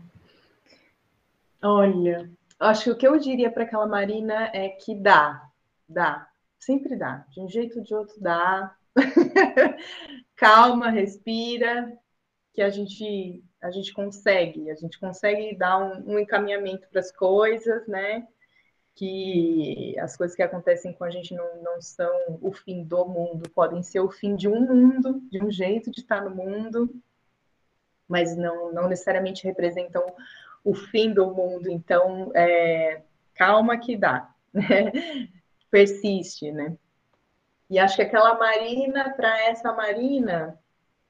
Olha, acho que o que eu diria para aquela Marina é que dá, dá, sempre dá, de um jeito ou de outro dá. Calma, respira, que a gente, a gente consegue, a gente consegue dar um, um encaminhamento para as coisas, né? Que as coisas que acontecem com a gente não, não são o fim do mundo, podem ser o fim de um mundo, de um jeito de estar no mundo, mas não, não necessariamente representam o fim do mundo. Então, é, calma que dá, né? Persiste, né? E acho que aquela Marina, para essa Marina,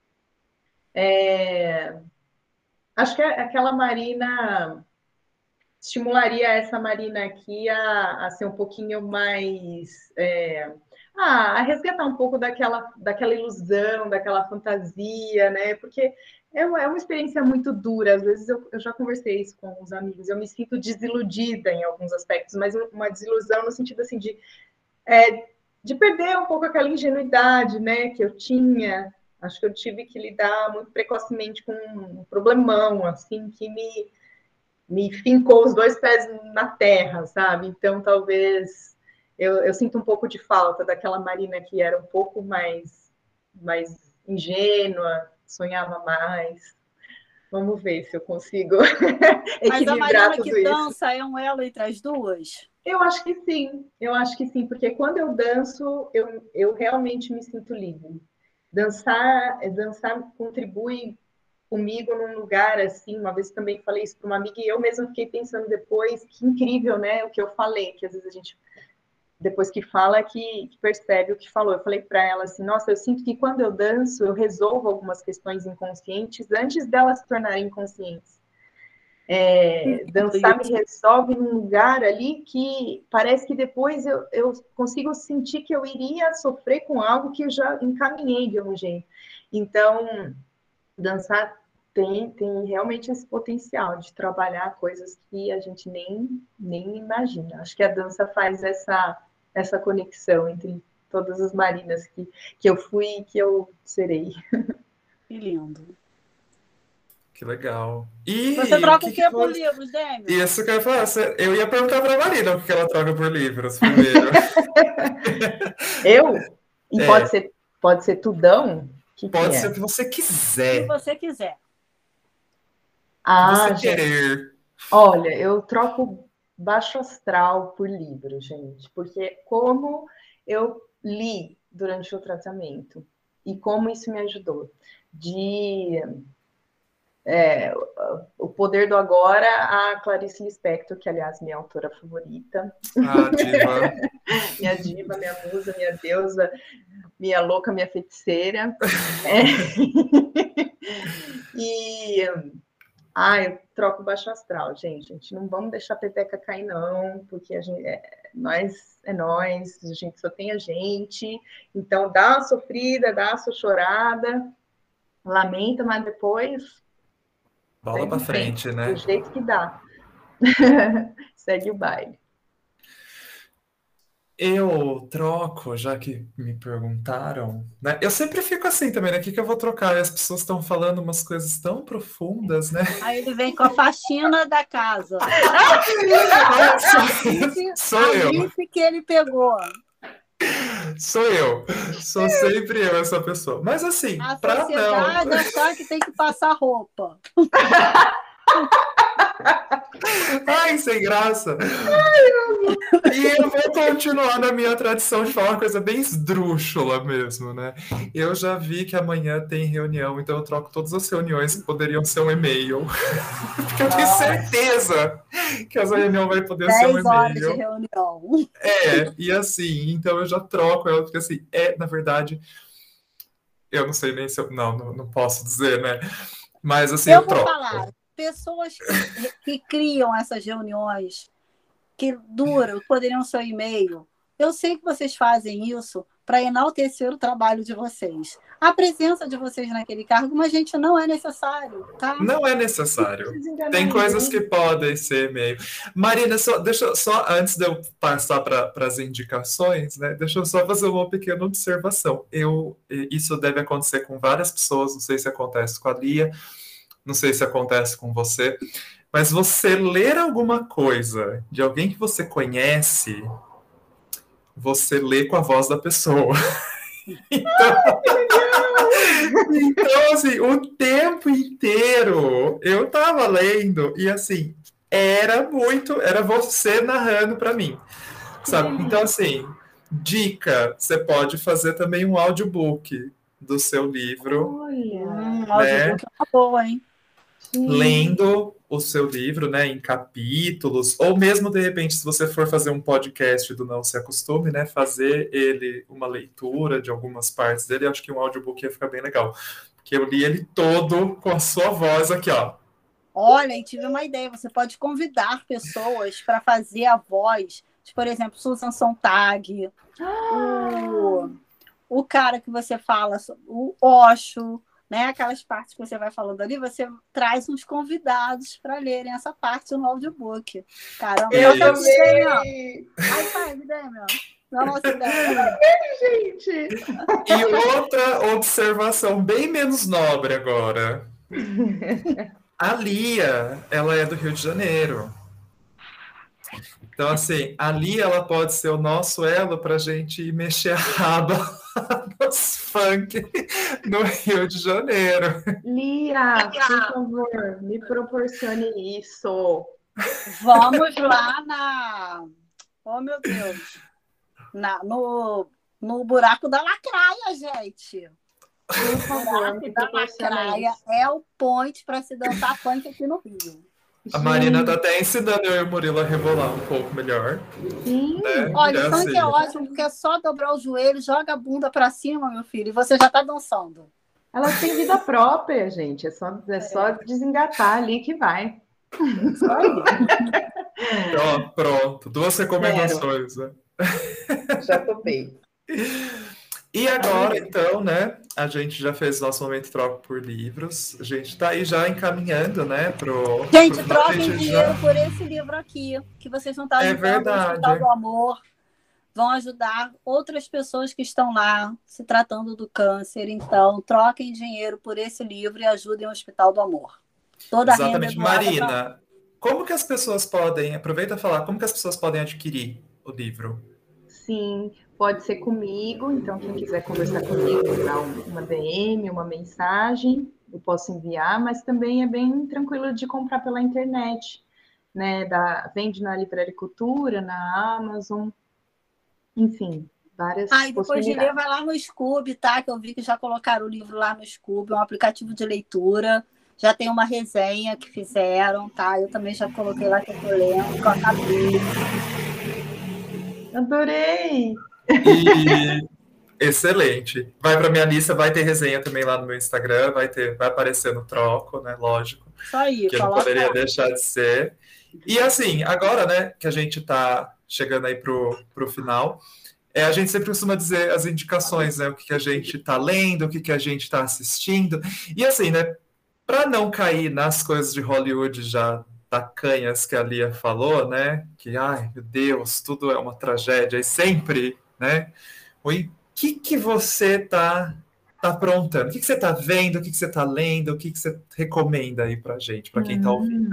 é, acho que aquela Marina estimularia essa Marina aqui a, a ser um pouquinho mais... É, a, a resgatar um pouco daquela, daquela ilusão, daquela fantasia, né? Porque é uma, é uma experiência muito dura. Às vezes eu, eu já conversei isso com os amigos. Eu me sinto desiludida em alguns aspectos, mas uma desilusão no sentido assim de... É, de perder um pouco aquela ingenuidade, né, que eu tinha. Acho que eu tive que lidar muito precocemente com um problemão, assim, que me, me fincou os dois pés na terra, sabe? Então, talvez eu, eu sinto um pouco de falta daquela Marina que era um pouco mais, mais ingênua, sonhava mais. Vamos ver se eu consigo Mas a equilibrar Marina tudo que isso. dança é um elo entre as duas? Eu acho que sim, eu acho que sim, porque quando eu danço, eu, eu realmente me sinto livre. Dançar, dançar contribui comigo num lugar assim. Uma vez também falei isso para uma amiga e eu mesma fiquei pensando depois, que incrível, né? O que eu falei, que às vezes a gente, depois que fala, que, que percebe o que falou. Eu falei para ela assim: nossa, eu sinto que quando eu danço, eu resolvo algumas questões inconscientes antes delas se tornarem inconscientes. É, dançar me resolve num lugar ali que parece que depois eu, eu consigo sentir que eu iria sofrer com algo que eu já encaminhei de um jeito. Então, dançar tem, tem realmente esse potencial de trabalhar coisas que a gente nem, nem imagina. Acho que a dança faz essa, essa conexão entre todas as Marinas que, que eu fui e que eu serei. Que lindo. Que legal. E Você troca que o quê que por você... livros, Dêmio? Isso que eu ia falar. Eu ia perguntar para a Marina o que ela troca por livros primeiro. Eu? E É. pode ser, pode ser tudão? Que Pode que é? ser o que você Se quiser. você quiser. Ah, O que você gente, querer. olha, eu troco baixo astral por livro, gente, porque como eu li durante o tratamento e como isso me ajudou de é, O Poder do Agora, a Clarice Lispector, que aliás minha autora favorita, Ah, diva. minha diva, minha musa, minha deusa, minha louca, minha feiticeira. É. E ah, eu troco baixo astral, gente. A gente não vamos deixar a peteca cair, não, porque a gente, é, nós é nós, a gente só tem a gente. Então dá uma sofrida, dá uma chorada, lamenta, mas depois Bola segue pra em frente, frente, né? do jeito que dá. Segue o baile. Eu troco, já que me perguntaram, né? Eu sempre fico assim também, né? O que que eu vou trocar? E as pessoas estão falando umas coisas tão profundas, né? Aí ele vem com a faxina da casa. sou, sou a eu. grife que ele pegou. Sou eu. Sou sempre eu essa pessoa. Mas assim, A pra sociedade não... achar que tem que passar roupa. Ai, sem graça. E eu vou continuar na minha tradição de falar uma coisa bem esdrúxula mesmo, né? Eu já vi que amanhã tem reunião, então eu troco todas as reuniões que poderiam ser um e-mail. Porque eu tenho certeza que essa reunião vai poder ser um Dez horas de e-mail. reunião. É, e assim, então eu já troco ela, porque assim, é, na verdade, eu não sei nem se eu... Não, não, não posso dizer, né? Mas assim, Eu eu vou troco. falar, pessoas que, que criam essas reuniões que duram, poderiam ser e-mail. Eu sei que vocês fazem isso para enaltecer o trabalho de vocês. A presença de vocês naquele cargo, mas, gente, não é necessário, tá? Não é necessário. Tem coisas que podem ser e-mail. Marina, só, deixa eu- só antes de eu passar para as indicações, né? Deixa eu só fazer uma pequena observação. Eu, isso deve acontecer com várias pessoas, não sei se acontece com a Lia, não sei se acontece com você, mas você ler alguma coisa de alguém que você conhece, você lê com a voz da pessoa. Então, então, assim, o tempo inteiro eu tava lendo e, assim, era muito, era você narrando para mim, sabe? Então, assim, dica, você pode fazer também um audiobook do seu livro, Olha, Hum, né? audiobook é uma boa, hein? Lendo o seu livro, né, em capítulos, ou mesmo, de repente, se você for fazer um podcast do Não Se Acostume, né, fazer ele uma leitura de algumas partes dele, eu acho que um audiobook ia ficar bem legal. Porque eu li ele todo com a sua voz aqui, ó. Olha, e tive uma ideia, você pode convidar pessoas para fazer a voz, de, por exemplo, Susan Sontag, o, o cara que você fala, o Osho, né? Aquelas partes que você vai falando ali, você traz uns convidados para lerem essa parte no audiobook. Caramba, Eu nossa ideia! também! High five, Damian! Nossa ideia! Gente! E outra observação bem menos nobre agora. A Lia, ela é do Rio de Janeiro. Então, assim, a Lia, ela pode ser o nosso elo para a gente mexer a raba nos funk no Rio de Janeiro. Lia, por favor, me proporcione isso. Vamos lá na... Oh, meu Deus! Na, no, no buraco da lacraia, gente! Por favor, me Da proporcione lacraia isso. é o point para se dançar funk aqui no Rio. A Marina tá até ensinando eu e o Murilo a rebolar um pouco melhor. Sim. Né? Olha, É o funk assim. é ótimo, porque é só dobrar o joelho, joga a bunda para cima, meu filho, e você já tá dançando. Elas têm vida própria, gente. É só, é só desengatar ali que vai. Isso aí. Ó, pronto, duas recomendações, né? Já topei. E agora, então, né, a gente já fez nosso momento troca por livros, a gente tá aí já encaminhando, né, pro... Gente, pro final, troquem a gente dinheiro já- por esse livro aqui, que vocês vão estar É ajudando o verdade. Hospital do Amor, vão ajudar outras pessoas que estão lá se tratando do câncer. Então, troquem dinheiro por esse livro e ajudem o Hospital do Amor. Toda a renda é Exatamente. doada pra- Marina, como que as pessoas podem, aproveita e falar, como que as pessoas podem adquirir o livro? Sim, pode ser comigo. Então, quem quiser conversar comigo, mandar um- uma D M, uma mensagem, eu posso enviar, mas também é bem tranquilo de comprar pela internet, né? Da, vende na Livraria Cultura, na Amazon, enfim, várias Ah, e depois de ler, possibilidades. vai lá no Scoob, tá? Que eu vi que já colocaram o livro lá no Scoob, é um aplicativo de leitura. Já tem uma resenha que fizeram, tá? Eu também já coloquei lá que eu tô lendo, que eu acabei. Adorei! E excelente. Vai para minha lista, vai ter resenha também lá no meu Instagram, vai ter, vai aparecer no troco, né? Lógico, Isso aí, que eu não coloca poderia lá. deixar de ser. E assim, agora, né, que a gente tá chegando aí pro, pro final, é, a gente sempre costuma dizer as indicações, né? O que, que a gente tá lendo, o que, que a gente tá assistindo. E assim, né, para não cair nas coisas de Hollywood já tacanhas que a Lia falou, né? Que, ai, meu Deus, tudo é uma tragédia, e sempre, né? O que, que você tá, tá aprontando? O que, que você tá vendo? O que, que você tá lendo? O que, que você recomenda aí pra gente, para quem tá ouvindo?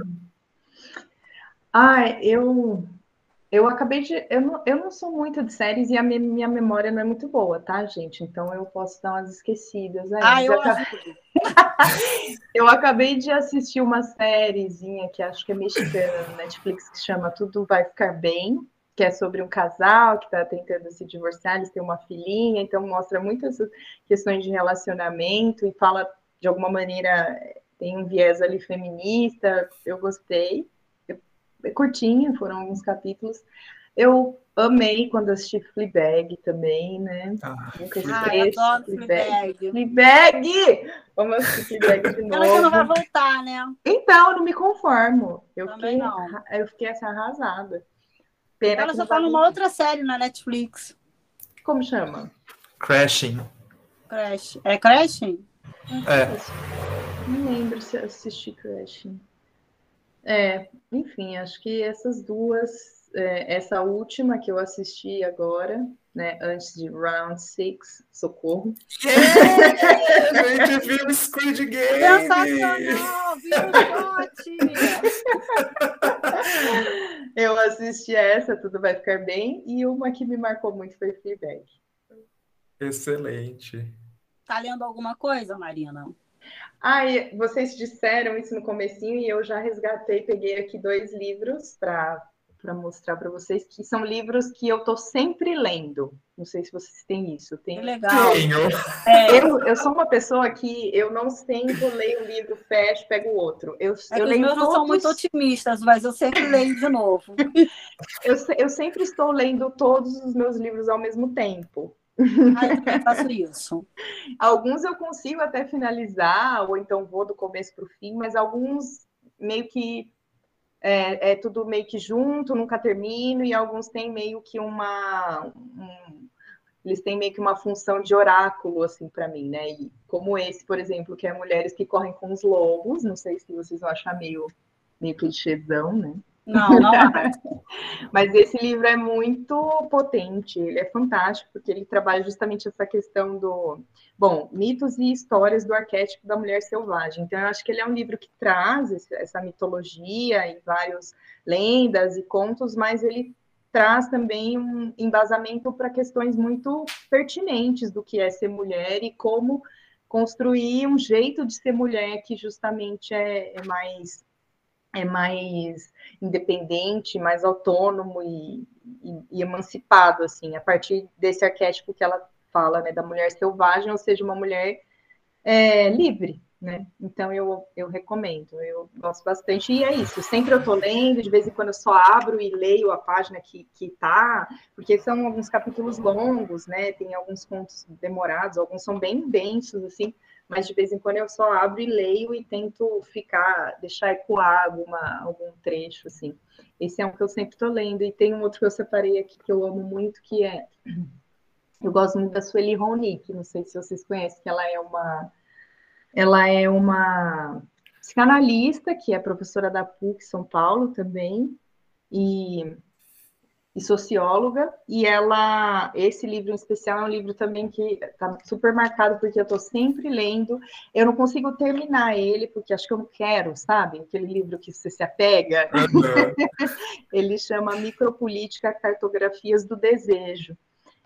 Ah, eu eu acabei de. Eu não, eu não sou muito de séries e a minha, minha memória não é muito boa, tá, gente? Então eu posso dar umas esquecidas aí. Ah, Mas eu eu, acabei, ajudo. eu acabei de assistir uma sériezinha que acho que é mexicana no Netflix que chama Tudo Vai Ficar Bem, que é sobre um casal que está tentando se divorciar, eles têm uma filhinha, então mostra muitas questões de relacionamento e fala de alguma maneira, tem um viés ali feminista. Eu gostei. É curtinha, foram alguns capítulos. Eu amei quando assisti Fleabag também, né? Ah, Nunca Ai, esqueço. adoro Fleabag. Fleabag. Fleabag! Vamos assistir Fleabag de Ela que não vai novo. voltar, né? Então, eu não me conformo. Eu Também fiquei, não. eu fiquei assim, arrasada. Pena Ela que já não tá vai numa voltar. outra série na Netflix. Como chama? Crashing. Crash. É Crashing? É, Não lembro se eu assisti Crashing. É, enfim, acho que essas duas, é, essa última que eu assisti agora, né, antes de Round Six, socorro. yeah! A gente viu Squid Game! Sensacional! Viu o shot! Eu assisti essa, Tudo Vai Ficar Bem, e uma que me marcou muito foi Fleabag. Excelente. Tá lendo alguma coisa, Marina? Ah, e vocês disseram isso no comecinho e eu já resgatei, peguei aqui dois livros para para mostrar para vocês, que são livros que eu tô sempre lendo. Não sei se vocês têm isso. Que Tenho... legal. Tenho. É, Eu, eu sou uma pessoa que eu não sento, leio um livro, fecho, pego o outro. Eu, é eu que os leio meus não todos... são muito otimistas, mas eu sempre leio de novo. Eu, eu sempre estou lendo todos os meus livros ao mesmo tempo. Ah, eu também faço isso. Alguns eu consigo até finalizar, ou então vou do começo para o fim, mas alguns meio que é, é tudo meio que junto, nunca termino, e alguns têm meio que uma... Um, eles têm meio que uma função de oráculo, assim, para mim, né? E como esse, por exemplo, que é Mulheres que Correm com os Lobos, não sei se vocês vão achar meio, meio clichêzão, né? Não, não acho. Mas esse livro é muito potente, ele é fantástico, porque ele trabalha justamente essa questão do... Bom, mitos e histórias do arquétipo da mulher selvagem. Então, eu acho que ele é um livro que traz essa mitologia e várias lendas e contos, mas ele traz também um embasamento para questões muito pertinentes do que é ser mulher e como construir um jeito de ser mulher que justamente é, é mais é mais independente, mais autônomo e, e, e emancipado, assim, a partir desse arquétipo que ela fala, né, da mulher selvagem, ou seja, uma mulher é, livre, né? Então eu, eu recomendo, eu gosto bastante, e é isso, sempre eu tô lendo, de vez em quando eu só abro e leio a página que, que tá, porque são alguns capítulos longos, né? Tem alguns contos demorados, alguns são bem densos, assim, mas de vez em quando eu só abro e leio e tento ficar, deixar ecoar alguma, algum trecho, assim. Esse é um que eu sempre tô lendo, e tem um outro que eu separei aqui que eu amo muito, que é, eu gosto muito da Sueli Ronick, não sei se vocês conhecem, que ela é uma Ela é uma psicanalista, que é professora da P U C São Paulo também, e, e socióloga, e ela, esse livro em especial é um livro também que está super marcado, porque eu estou sempre lendo, eu não consigo terminar ele, porque acho que eu não quero, sabe? Aquele livro que você se apega. Uhum. Ele chama Micropolítica, Cartografias do Desejo.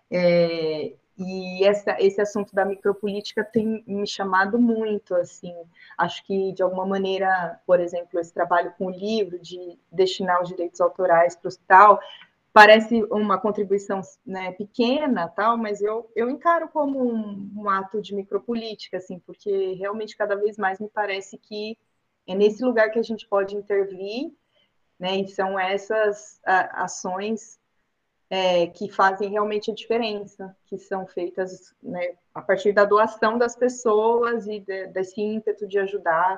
É, e essa, esse assunto da micropolítica tem me chamado muito, assim, acho que de alguma maneira, por exemplo, esse trabalho com o livro de destinar os direitos autorais para o tal, parece uma contribuição, né, pequena, tal, mas eu, eu encaro como um, um ato de micropolítica, assim, porque realmente cada vez mais me parece que é nesse lugar que a gente pode intervir, né, e são essas a, ações É, que fazem realmente a diferença, que são feitas, né, a partir da doação das pessoas e de, desse ímpeto de ajudar,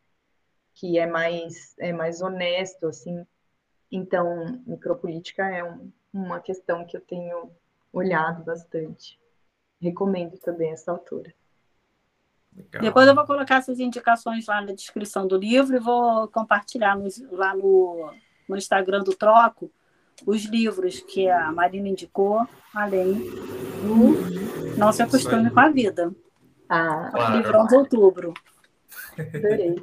que é mais, é mais honesto, assim. Então, micropolítica é um, uma questão que eu tenho olhado bastante. Recomendo também essa autora. Legal. Depois eu vou colocar essas indicações lá na descrição do livro e vou compartilhar no, lá no, no Instagram do Troco os livros que a Marina indicou, além do Não Se Acostume com a Vida. Ah, claro. Livrão de outubro. Adorei.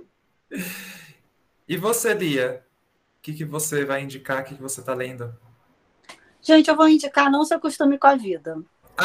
E você, Lia? O que, que você vai indicar? O que, que você está lendo? Gente, eu vou indicar Não Se Acostume com a Vida.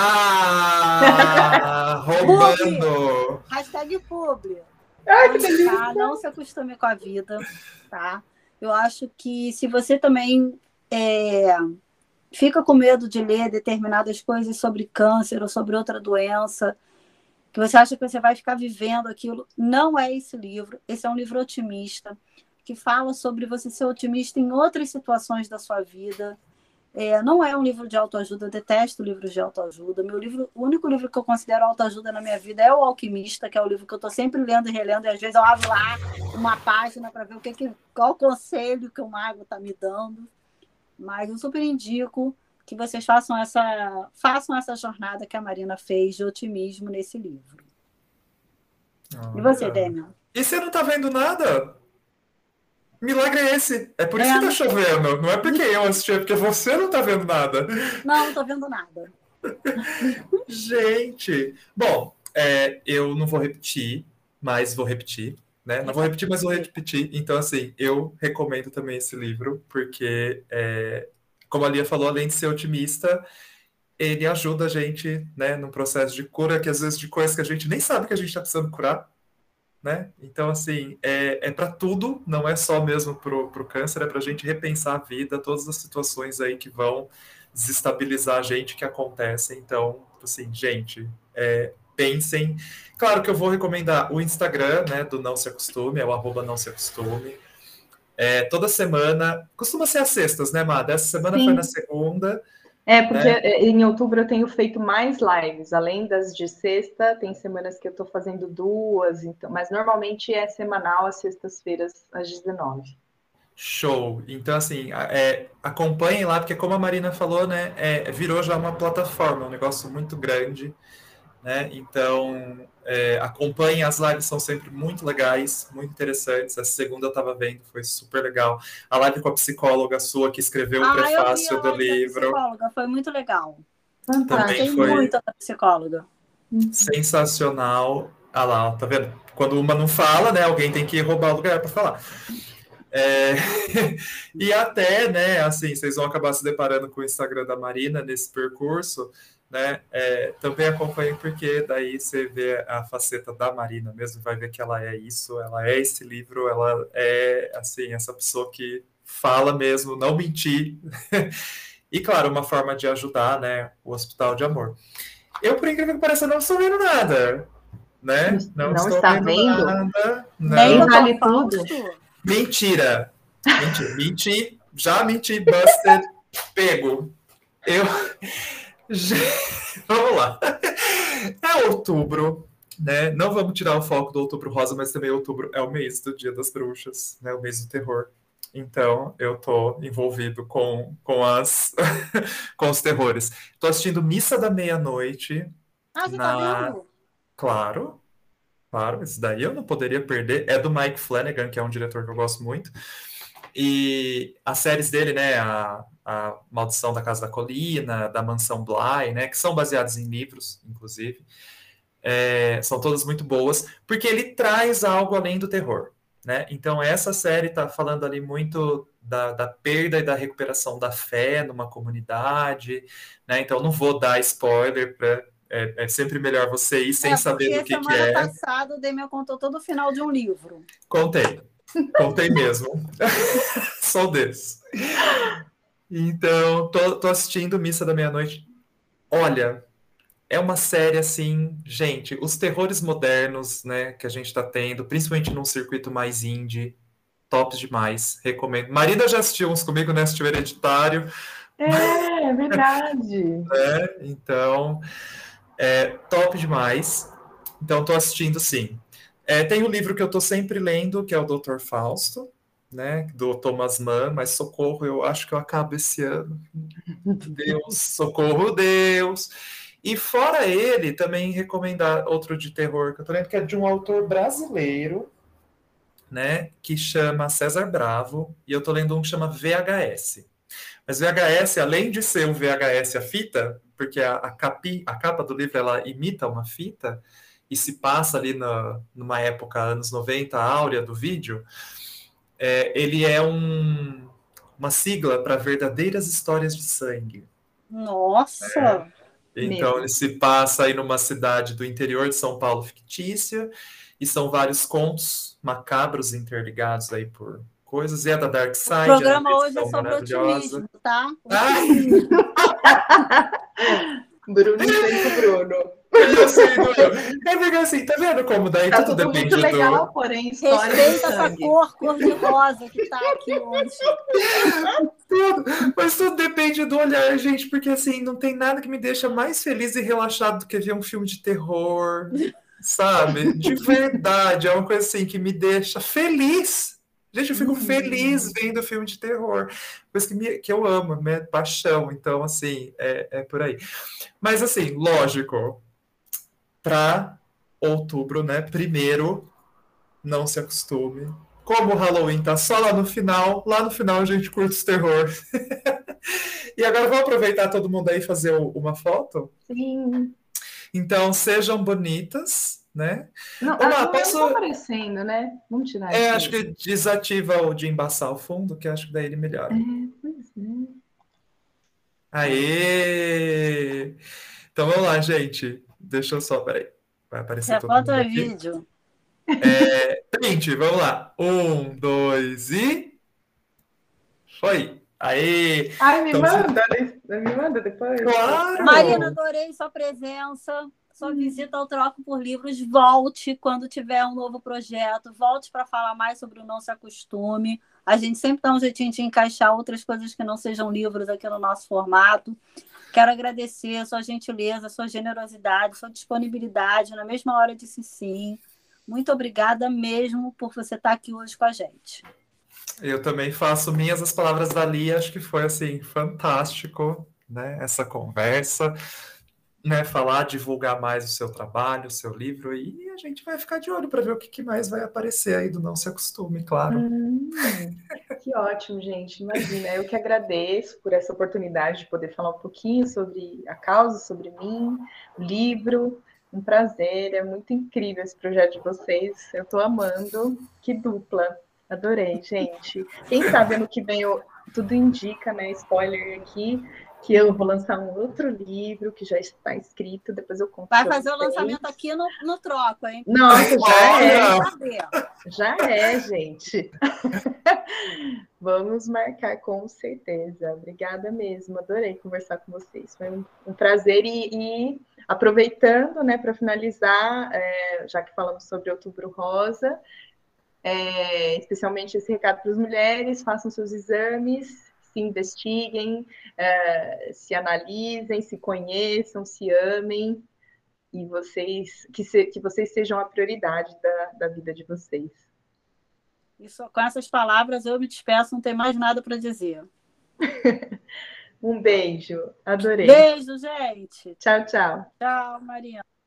Ah! Roubando! Hashtag publi. Ai, que delícia! Não se acostume com a vida, tá? Eu acho que se você também é, fica com medo de ler determinadas coisas sobre câncer ou sobre outra doença, que você acha que você vai ficar vivendo aquilo, não é esse livro. Esse é um livro otimista, que fala sobre você ser otimista em outras situações da sua vida. É, não é um livro de autoajuda, eu detesto livros de autoajuda. Meu livro, o único livro que eu considero autoajuda na minha vida é O Alquimista, que é o livro que eu estou sempre lendo e relendo, e às vezes eu abro lá uma página para ver o que, que, qual conselho que o mago está me dando. Mas eu super indico que vocês façam essa, façam essa jornada que a Marina fez de otimismo nesse livro. Oh, e você, é. Damian? E você não está vendo nada? Milagre é esse. É por isso é, que tá chovendo. Não é porque eu assisti, é porque você não tá vendo nada. Não, não tô vendo nada. Gente. Bom, é, eu não vou repetir, mas vou repetir. Né? Não vou repetir, mas vou repetir. Então, assim, eu recomendo também esse livro, porque, é, como a Lia falou, além de ser otimista, ele ajuda a gente, né, num processo de cura, que às vezes de coisas que a gente nem sabe que a gente tá precisando curar. Né? Então, assim, é, é para tudo, não é só mesmo pro, pro câncer, é para a gente repensar a vida, todas as situações aí que vão desestabilizar a gente que acontecem. Então, assim, gente, é, pensem. Claro que eu vou recomendar o Instagram, né, do Não Se Acostume, é o arroba Não Se Acostume. É, toda semana, costuma ser às sextas, né, Mada? Essa semana Sim. foi na segunda. É, porque né? em outubro eu tenho feito mais lives, além das de sexta, tem semanas que eu estou fazendo duas, então, mas normalmente é semanal, às sextas-feiras, às dezenove. Show. Então, assim, a- é, acompanhem lá, porque como a Marina falou, né, é, virou já uma plataforma, um negócio muito grande, né? Então, é, acompanhem, as lives são sempre muito legais, muito interessantes. A segunda eu estava vendo, foi super legal. A live com a psicóloga sua, que escreveu o Ah, eu vi a prefácio do live da livro, psicóloga, foi muito legal. também Gostei Fantástico. foi muito da psicóloga. sensacional. Ah lá, ó, tá vendo? Quando uma não fala, né, alguém tem que roubar o lugar para falar. É, e até, né, assim, vocês vão acabar se deparando com o Instagram da Marina nesse percurso, né, é, também acompanhem porque daí você vê a faceta da Marina mesmo, vai ver que ela é isso, ela é esse livro, ela é, assim, essa pessoa que fala mesmo, não mentir, e claro, uma forma de ajudar, né, o Hospital de Amor. Eu, por incrível que pareça, não estou vendo nada, né, não Não estou está vendo vendo? nada, Nem E não. doutor vale tudo? Fausto? Mentira. Mentira. Menti. Já menti. Busted. Pego. Eu. já- Vamos lá. É outubro, né? Não vamos tirar o foco do Outubro Rosa, mas também outubro é o mês do Dia das Bruxas, né? O mês do terror. Então, eu tô envolvido com, com, as, com os terrores. Tô assistindo Missa da Meia-Noite Ah, você tá na... vendo? Claro, claro. Isso daí eu não poderia perder. É do Mike Flanagan, que é um diretor que eu gosto muito. E as séries dele, né, a, a Maldição da Casa da Colina, da Mansão Bly, né, que são baseadas em livros, inclusive, é, são todas muito boas, porque ele traz algo além do terror, né? Então essa série está falando ali muito da, da perda e da recuperação da fé numa comunidade, né? Então não vou dar spoiler para é, é sempre melhor você ir sem É, saber do porque que que semana é. passada o Demian contou todo o final de um livro. Contei, contei mesmo. Sou desse. Então, tô, tô assistindo Missa da Meia-Noite. Olha, é uma série assim, gente, os terrores modernos, né, que a gente tá tendo, principalmente num circuito mais indie, tops demais, recomendo. Marina já assistiu uns comigo, né, assistiu Hereditário, É, é verdade. né, então, é top demais. Então, tô assistindo sim. É, tem um livro que eu tô sempre lendo, que é o doutor Fausto, né, do Thomas Mann, mas socorro, eu acho que eu acabo esse ano. Deus, socorro, Deus. E fora ele, também recomendar outro de terror que eu tô lendo, que é de um autor brasileiro, né, que chama César Bravo, e eu tô lendo um que chama V H S. Mas V H S, além de ser um V H S a fita, porque a, a, capi, a capa do livro ela imita uma fita e se passa ali na, numa época, anos noventa, áurea do vídeo, é, ele é um, uma sigla para verdadeiras histórias de sangue. Nossa! Então, Medo. ele se passa aí numa cidade do interior de São Paulo fictícia, e são vários contos macabros interligados aí por coisas. E é da Dark O Side, é uma programa hoje é edição sobre maravilhosa. otimismo, tá? Ai, Otimismo. Bruno sendo Bruno. eu sei, doeu. É porque assim, tá vendo como daí Tá tudo tudo muito depende legal, do... porém, história de Respeita essa sangue. cor cor-de-rosa que tá aqui hoje. Tudo, mas tudo depende do olhar, gente, porque assim, não tem nada que me deixa mais feliz e relaxado do que ver um filme de terror, sabe? De verdade, é uma coisa assim que me deixa feliz. Gente, eu fico feliz vendo filme de terror, coisa que, me, que eu amo, né? Paixão, então assim, é, é por aí. Mas assim, lógico, para outubro, né? Primeiro, não se acostume. Como o Halloween tá só lá no final, lá no final a gente curte os terror. E agora vamos aproveitar todo mundo aí e fazer o- uma foto? Sim. Então, sejam bonitas, né? Não, Ô, as Má, não tá posso... aparecendo, né? Vamos tirar É, isso acho aí. que desativa o de embaçar o fundo, que acho que daí ele É, melhora. pois é. Aê! Então vamos lá, gente. Deixa eu só, peraí. Vai aparecer É todo foto mundo é aqui. vídeo. É, print, vamos lá. Um, dois e... Foi! Aê! Ai, me Então, se- manda, me manda depois. Marina, claro! adorei sua presença. Sua visita ao Troco por Livros. Volte quando tiver um novo projeto. Volte para falar mais sobre o Não Se Acostume. A gente sempre dá um jeitinho de encaixar outras coisas que não sejam livros aqui no nosso formato. Quero agradecer a sua gentileza, a sua generosidade, a sua disponibilidade na mesma hora de sim, sim. Muito obrigada mesmo por você estar aqui hoje com a gente. Eu também faço minhas as palavras da Lia, acho que foi assim fantástico, né, essa conversa, né, falar, divulgar mais o seu trabalho, o seu livro, e a gente vai ficar de olho para ver o que, que mais vai aparecer aí do Não Se Acostume, claro. Hum, que ótimo, gente. Imagina, eu que agradeço por essa oportunidade de poder falar um pouquinho sobre a causa, sobre mim, o livro. Um prazer, é muito incrível esse projeto de vocês. Eu estou amando. Que dupla. Adorei, gente. Quem sabe ano que vem eu, tudo indica, né? Spoiler aqui, que eu vou lançar um outro livro que já está escrito, depois eu conto. Vai fazer vocês. O lançamento aqui no, no Troco, hein? Nossa, já é. Já é, gente. Vamos marcar com certeza. Obrigada mesmo, adorei conversar com vocês. Foi um, um prazer e, e aproveitando, né, para finalizar, é, já que falamos sobre Outubro Rosa, é, especialmente esse recado para as mulheres, façam seus exames, se investiguem, é, se analisem, se conheçam, se amem, e vocês, que, se, que vocês sejam a prioridade da, da vida de vocês. Isso, com essas palavras eu me despeço, não tem mais nada para dizer. Um beijo, adorei. Beijo, gente. Tchau, tchau. Tchau, Mariana.